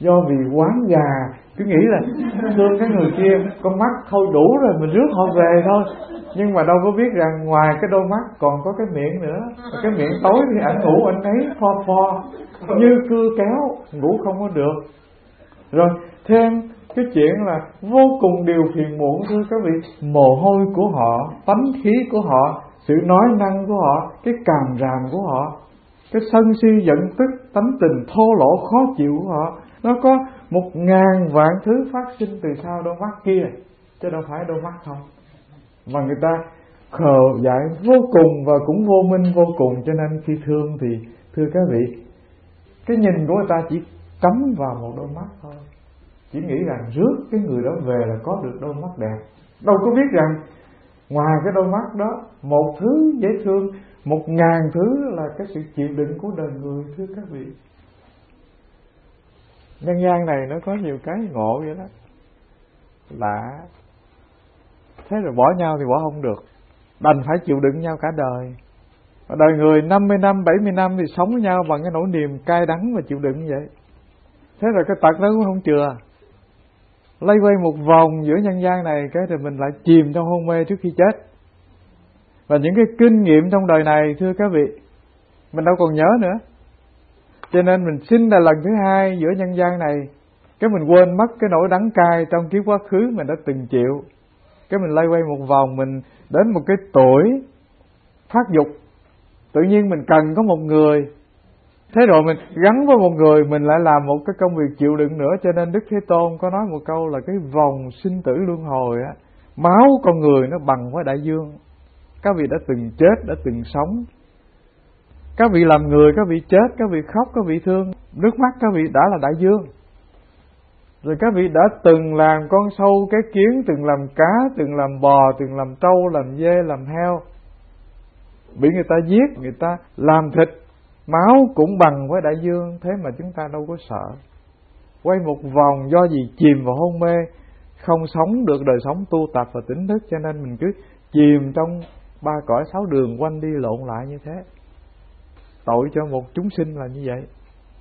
Speaker 1: do vì quán gà, cứ nghĩ là thương cái người kia, con mắt thôi đủ rồi, mình rước họ về thôi. Nhưng mà đâu có biết rằng ngoài cái đôi mắt còn có cái miệng nữa. Cái miệng tối thì ảnh ngủ anh ấy pho pho như cưa kéo, ngủ không có được. Rồi thêm cái chuyện là vô cùng điều phiền muộn, thưa các vị, mồ hôi của họ, tánh khí của họ, sự nói năng của họ, cái càm ràm của họ, cái sân si giận tức, tánh tình thô lỗ khó chịu của họ, nó có một ngàn vạn thứ phát sinh từ sau đôi mắt kia, chứ đâu phải đôi mắt không. Mà người ta khờ dại vô cùng và cũng vô minh vô cùng, cho nên khi thương thì thưa các vị, cái nhìn của người ta chỉ cắm vào một đôi mắt thôi, chỉ nghĩ rằng rước cái người đó về là có được đôi mắt đẹp, đâu có biết rằng ngoài cái đôi mắt đó, một thứ dễ thương, một ngàn thứ là cái sự chịu đựng của đời người, thưa các vị. Nhân gian này nó có nhiều cái ngộ vậy đó, lạ. Thế rồi bỏ nhau thì bỏ không được, đành phải chịu đựng nhau cả đời. Và đời người năm mươi năm, bảy mươi năm thì sống với nhau bằng cái nỗi niềm cay đắng và chịu đựng như vậy. Thế rồi cái tật đó cũng không chừa, lây quay một vòng giữa nhân gian này, cái rồi mình lại chìm trong hôn mê trước khi chết. Và những cái kinh nghiệm trong đời này, thưa các vị, mình đâu còn nhớ nữa. Cho nên mình sinh là lần thứ hai giữa nhân gian này, cái mình quên mất cái nỗi đắng cay trong kiếp quá khứ mình đã từng chịu. Cái mình lây quay một vòng, mình đến một cái tuổi phát dục, tự nhiên mình cần có một người. Thế rồi mình gắn với một người, mình lại làm một cái công việc chịu đựng nữa. Cho nên Đức Thế Tôn có nói một câu là cái vòng sinh tử luân hồi á, máu con người nó bằng với đại dương. Các vị đã từng chết, đã từng sống. Các vị làm người, các vị chết, các vị khóc, các vị thương, nước mắt các vị đã là đại dương. Rồi các vị đã từng làm con sâu cái kiến, từng làm cá, từng làm bò, từng làm trâu, làm dê, làm heo, bị người ta giết, người ta làm thịt, máu cũng bằng với đại dương. Thế mà chúng ta đâu có sợ. Quay một vòng do gì chìm vào hôn mê, không sống được đời sống tu tập và tỉnh thức, cho nên mình cứ chìm trong ba cõi sáu đường quanh đi lộn lại như thế. Tội cho một chúng sinh là như vậy.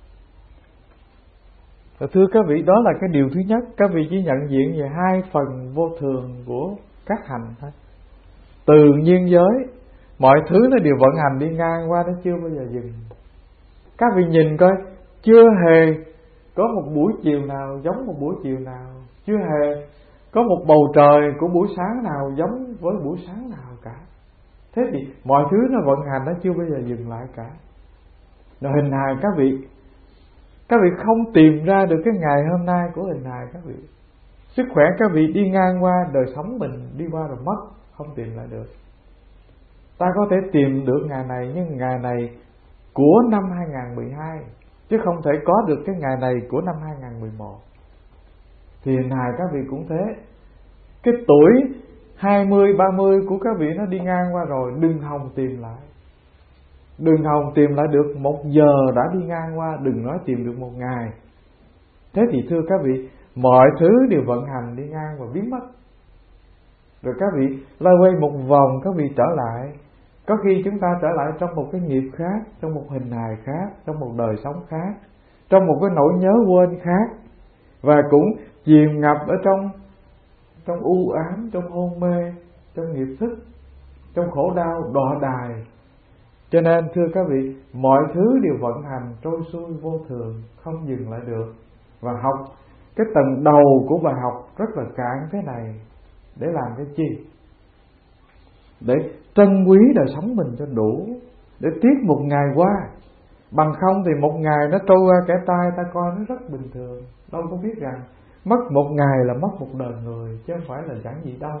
Speaker 1: Và thưa các vị, đó là cái điều thứ nhất. Các vị chỉ nhận diện về hai phần vô thường của các hành thôi. Từ nhiên giới, mọi thứ nó đều vận hành đi ngang qua, nó chưa bao giờ dừng. Các vị nhìn coi, chưa hề có một buổi chiều nào giống một buổi chiều nào, chưa hề có một bầu trời của buổi sáng nào giống với buổi sáng nào cả. Thế thì mọi thứ nó vận hành, nó chưa bao giờ dừng lại cả. Rồi hình hài các vị, các vị không tìm ra được cái ngày hôm nay của hình hài các vị. Sức khỏe các vị đi ngang qua, đời sống mình đi qua rồi mất, không tìm lại được. Ta có thể tìm được ngày này, nhưng ngày này của năm hai không một hai, chứ không thể có được cái ngày này của năm hai không một một. Thì hình hài các vị cũng thế. Cái tuổi hai mươi, ba mươi của các vị nó đi ngang qua rồi, đừng hòng tìm lại. Đừng hòng tìm lại được một giờ đã đi ngang qua, đừng nói tìm được một ngày. Thế thì thưa các vị, mọi thứ đều vận hành đi ngang và biến mất. Rồi các vị lôi quay một vòng, các vị trở lại. Có khi chúng ta trở lại trong một cái nghiệp khác, trong một hình hài khác, trong một đời sống khác, trong một cái nỗi nhớ quên khác, và cũng chìm ngập ở trong trong u ám, trong hôn mê, trong nghiệp thức, trong khổ đau đọa đài. Cho nên thưa các vị, mọi thứ đều vận hành trôi xuôi vô thường, không dừng lại được. Và học cái tầng đầu của bài học rất là cạn thế này để làm cái chi? Để trân quý đời sống mình cho đủ, để tiếc một ngày qua. Bằng không thì một ngày nó trôi qua kẻ tai, ta coi nó rất bình thường. Đâu có biết rằng mất một ngày là mất một đời người, chứ không phải là chẳng gì đâu.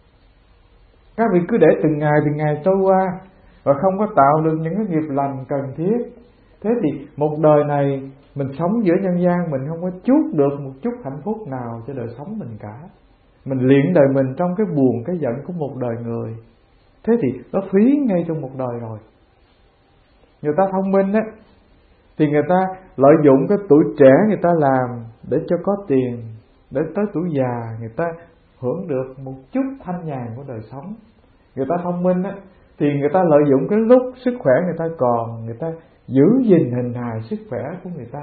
Speaker 1: Các vị cứ để từng ngày từng ngày trôi qua và không có tạo được những cái nghiệp lành cần thiết. Thế thì một đời này mình sống giữa nhân gian, mình không có chút được một chút hạnh phúc nào cho đời sống mình cả. Mình luyện đời mình trong cái buồn, cái giận của một đời người. Thế thì nó phí ngay trong một đời rồi. Người ta thông minh á, thì người ta lợi dụng cái tuổi trẻ người ta làm để cho có tiền, để tới tuổi già người ta hưởng được một chút thanh nhàn của đời sống. Người ta thông minh á, thì người ta lợi dụng cái lúc sức khỏe người ta còn, người ta giữ gìn hình hài sức khỏe của người ta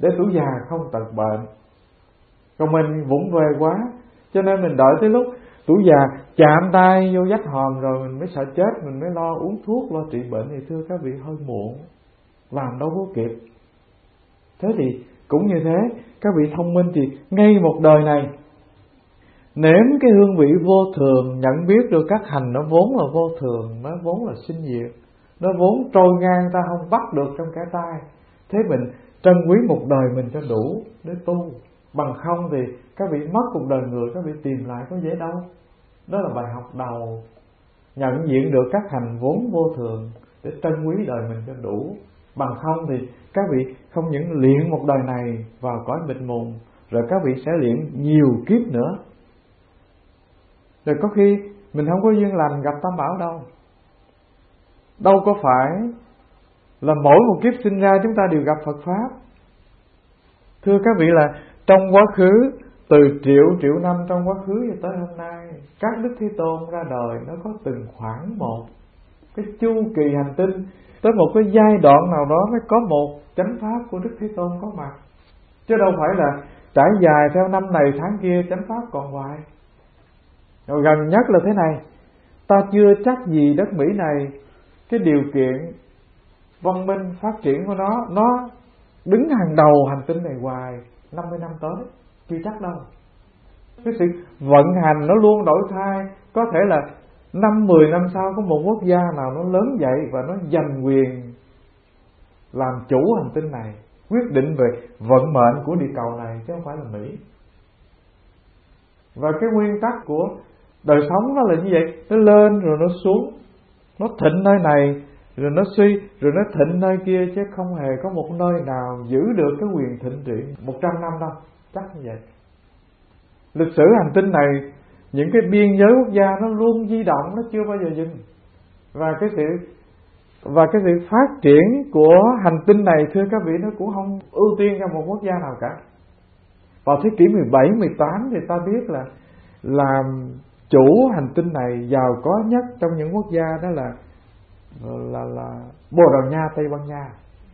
Speaker 1: để tuổi già không tật bệnh. Còn mình vụng về quá, cho nên mình đợi tới lúc tuổi già chạm tay vô vách hòm rồi mình mới sợ chết, mình mới lo uống thuốc, lo trị bệnh. Thì thưa các vị, hơi muộn, làm đâu có kịp. Thế thì cũng như thế, các vị thông minh thì ngay một đời này nếm cái hương vị vô thường, nhận biết được các hành nó vốn là vô thường, nó vốn là sinh diệt, nó vốn trôi ngang, ta không bắt được trong cái tay. Thế mình trân quý một đời mình cho đủ để tu. Bằng không thì các vị mất một đời người, các vị tìm lại có dễ đâu. Đó là bài học đầu, nhận diện được các hành vốn vô thường để trân quý đời mình cho đủ. Bằng không thì các vị không những luyện một đời này vào cõi mịt mùng, rồi các vị sẽ luyện nhiều kiếp nữa. Rồi có khi mình không có duyên lành gặp Tam Bảo đâu. Đâu có phải là mỗi một kiếp sinh ra chúng ta đều gặp Phật Pháp. Thưa các vị, là trong quá khứ, từ triệu triệu năm trong quá khứ cho tới hôm nay, các Đức Thế Tôn ra đời nó có từng khoảng một cái chu kỳ hành tinh, tới một cái giai đoạn nào đó mới có một chánh pháp của Đức Thế Tôn có mặt. Chứ đâu phải là trải dài theo năm này tháng kia chánh pháp còn hoài. Rồi gần nhất là thế này, ta chưa chắc gì đất Mỹ này cái điều kiện văn minh phát triển của nó nó đứng hàng đầu hành tinh này hoài năm mươi năm tới, chưa chắc đâu. Cái sự vận hành nó luôn đổi thay. Có thể là năm mười năm sau có một quốc gia nào nó lớn dậy và nó giành quyền làm chủ hành tinh này, quyết định về vận mệnh của địa cầu này, chứ không phải là Mỹ. Và cái nguyên tắc của đời sống nó là như vậy, nó lên rồi nó xuống, nó thịnh nơi này rồi nó suy, rồi nó thịnh nơi kia, chứ không hề có một nơi nào giữ được cái quyền thịnh trị một trăm năm đâu, chắc như vậy. Lịch sử hành tinh này, những cái biên giới quốc gia nó luôn di động, nó chưa bao giờ dừng. Và cái sự và cái sự phát triển của hành tinh này, thưa các vị, nó cũng không ưu tiên cho một quốc gia nào cả. Vào thế kỷ mười bảy, mười tám thì ta biết là làm chủ hành tinh này giàu có nhất trong những quốc gia đó là là là Bồ Đào Nha, Tây Ban Nha.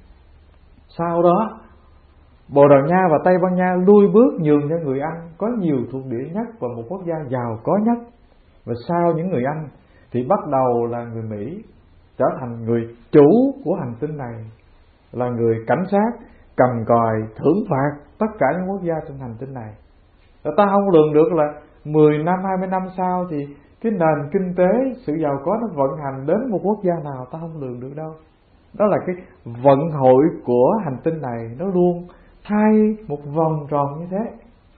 Speaker 1: Sau đó Bồ Đào Nha và Tây Ban Nha lui bước nhường cho người Anh có nhiều thuộc địa nhất và một quốc gia giàu có nhất. Và sau những người Anh thì bắt đầu là người Mỹ trở thành người chủ của hành tinh này, là người cảnh sát cầm còi thưởng phạt tất cả những quốc gia trên hành tinh này. Và ta không lường được là mười năm, hai mươi năm sau thì cái nền kinh tế, sự giàu có nó vận hành đến một quốc gia nào, ta không lường được đâu. Đó là cái vận hội của hành tinh này, nó luôn thay một vòng tròn như thế.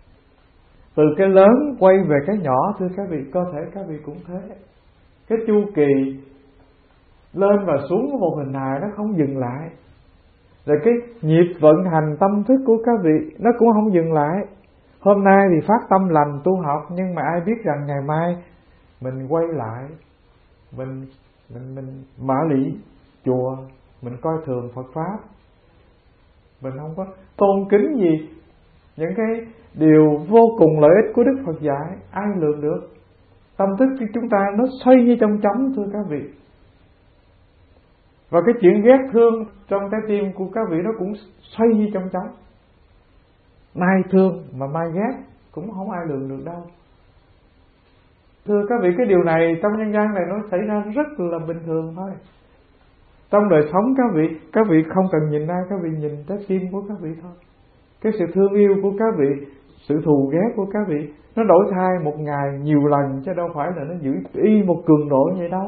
Speaker 1: Từ cái lớn quay về cái nhỏ, thưa các vị, có thể các vị cũng thế. Cái chu kỳ lên và xuống của một hình hài nó không dừng lại. Rồi cái nhịp vận hành tâm thức của các vị nó cũng không dừng lại. Hôm nay thì phát tâm lành tu học, nhưng mà ai biết rằng ngày mai mình quay lại, mình mình mình mã lị chùa, mình coi thường Phật pháp, mình không có tôn kính gì những cái điều vô cùng lợi ích của Đức Phật dạy, ai lường được. Tâm thức của chúng ta nó xoay như trong trống, thưa các vị. Và cái chuyện ghét thương trong trái tim của các vị nó cũng xoay như trong trống. Mai thương mà mai ghét cũng không ai lường được đâu. Thưa các vị, cái điều này trong nhân gian này nó xảy ra rất là bình thường thôi. Trong đời sống các vị, các vị không cần nhìn ai, các vị nhìn trái tim của các vị thôi. Cái sự thương yêu của các vị, sự thù ghét của các vị nó đổi thay một ngày nhiều lần, chứ đâu phải là nó giữ y một cường độ như vậy đâu.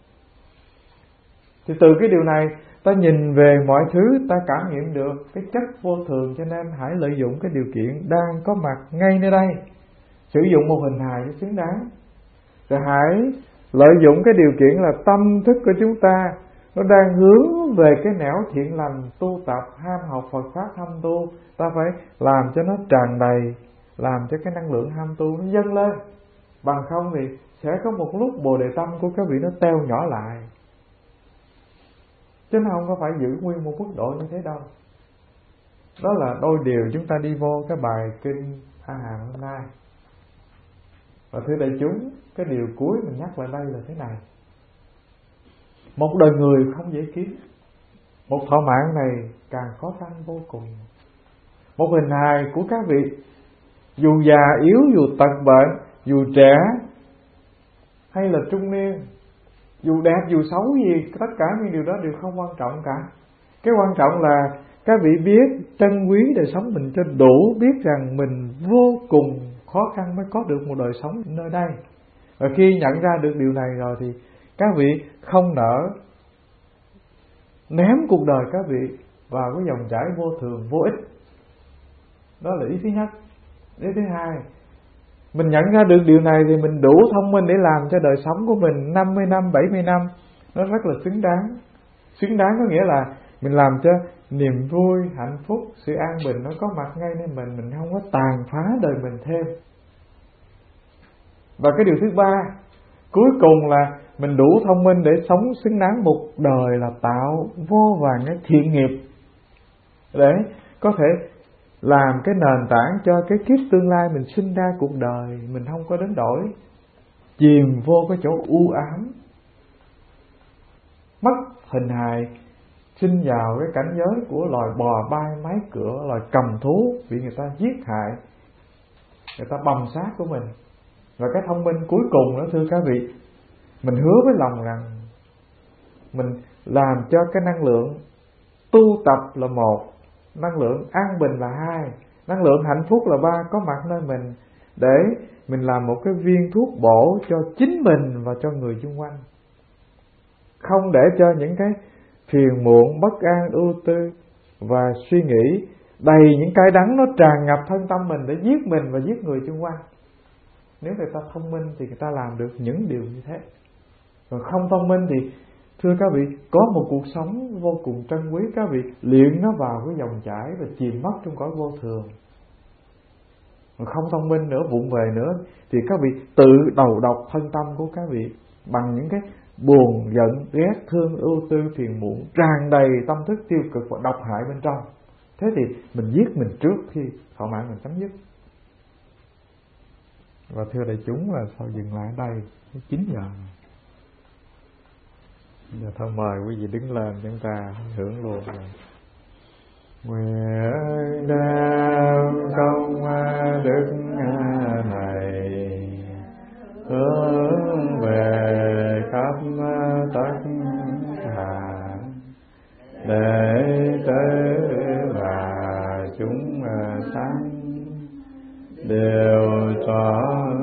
Speaker 1: Thì từ cái điều này ta nhìn về mọi thứ, ta cảm nghiệm được cái chất vô thường. Cho nên hãy lợi dụng cái điều kiện đang có mặt ngay nơi đây, sử dụng một hình hài cho xứng đáng. Rồi hãy lợi dụng cái điều kiện là tâm thức của chúng ta nó đang hướng về cái nẻo thiện lành, tu tập, ham học Phật pháp, ham tu. Ta phải làm cho nó tràn đầy, làm cho cái năng lượng ham tu nó dâng lên. Bằng không thì sẽ có một lúc bồ đề tâm của các vị nó teo nhỏ lại, chứ nó không có phải giữ nguyên một mức độ như thế đâu. Đó là đôi điều chúng ta đi vô cái bài kinh A Hàm hôm nay. Và thưa đại chúng, cái điều cuối mình nhắc lại đây là thế này: một đời người không dễ kiếm, một thọ mạng này càng khó khăn vô cùng. một hình hài của các vị, dù già yếu, dù tật bệnh, dù trẻ hay là trung niên, dù đẹp dù xấu gì, tất cả những điều đó đều không quan trọng cả. Cái quan trọng là các vị biết trân quý đời sống mình cho đủ, biết rằng mình vô cùng khó khăn mới có được một đời sống nơi đây. Và khi nhận ra được điều này rồi thì các vị không nỡ ném cuộc đời các vị vào cái dòng chảy vô thường, vô ích. Đó là ý thứ nhất. Ý thứ hai, mình nhận ra được điều này thì mình đủ thông minh để làm cho đời sống của mình năm mươi năm, bảy mươi năm nó rất là xứng đáng. Xứng đáng có nghĩa là mình làm cho niềm vui, hạnh phúc, sự an bình nó có mặt ngay nơi mình, mình không có tàn phá đời mình thêm. Và cái điều thứ ba, cuối cùng là mình đủ thông minh để sống xứng đáng một đời là tạo vô vàn cái thiện nghiệp để có thể làm cái nền tảng cho cái kiếp tương lai mình sinh ra cuộc đời mình không có đánh đổi, chìm vô cái chỗ u ám, mất hình hài, sinh vào cái cảnh giới của loài bò bay máy cửa, loài cầm thú bị người ta giết hại, người ta bầm xác của mình. Và cái thông minh cuối cùng đó thưa các vị, mình hứa với lòng rằng mình làm cho cái năng lượng tu tập là một, năng lượng an bình là hai, năng lượng hạnh phúc là ba có mặt nơi mình, để mình làm một cái viên thuốc bổ cho chính mình và cho người xung quanh. Không để cho những cái phiền muộn, bất an, ưu tư và suy nghĩ đầy những cái đắng nó tràn ngập thân tâm mình để giết mình và giết người xung quanh. Nếu người ta thông minh thì người ta làm được những điều như thế. Còn không thông minh thì thưa các vị, có một cuộc sống vô cùng trân quý, các vị luyện nó vào cái dòng chảy và chìm mất trong cõi vô thường. Còn không thông minh nữa, vụng về nữa thì các vị tự đầu độc thân tâm của các vị bằng những cái buồn, giận, ghét, thương, ưu tư, phiền muộn tràn đầy tâm thức tiêu cực và độc hại bên trong. Thế thì mình giết mình trước khi thọ mạng mình chấm dứt. Và thưa đại chúng là sao dừng lại ở đây chín giờ. Giờ thôi mời quý vị đứng lên chúng ta hưởng luôn rồi. Nguyện đem công đức này hướng về khắp tất cả đệ tử và chúng sanh đều cho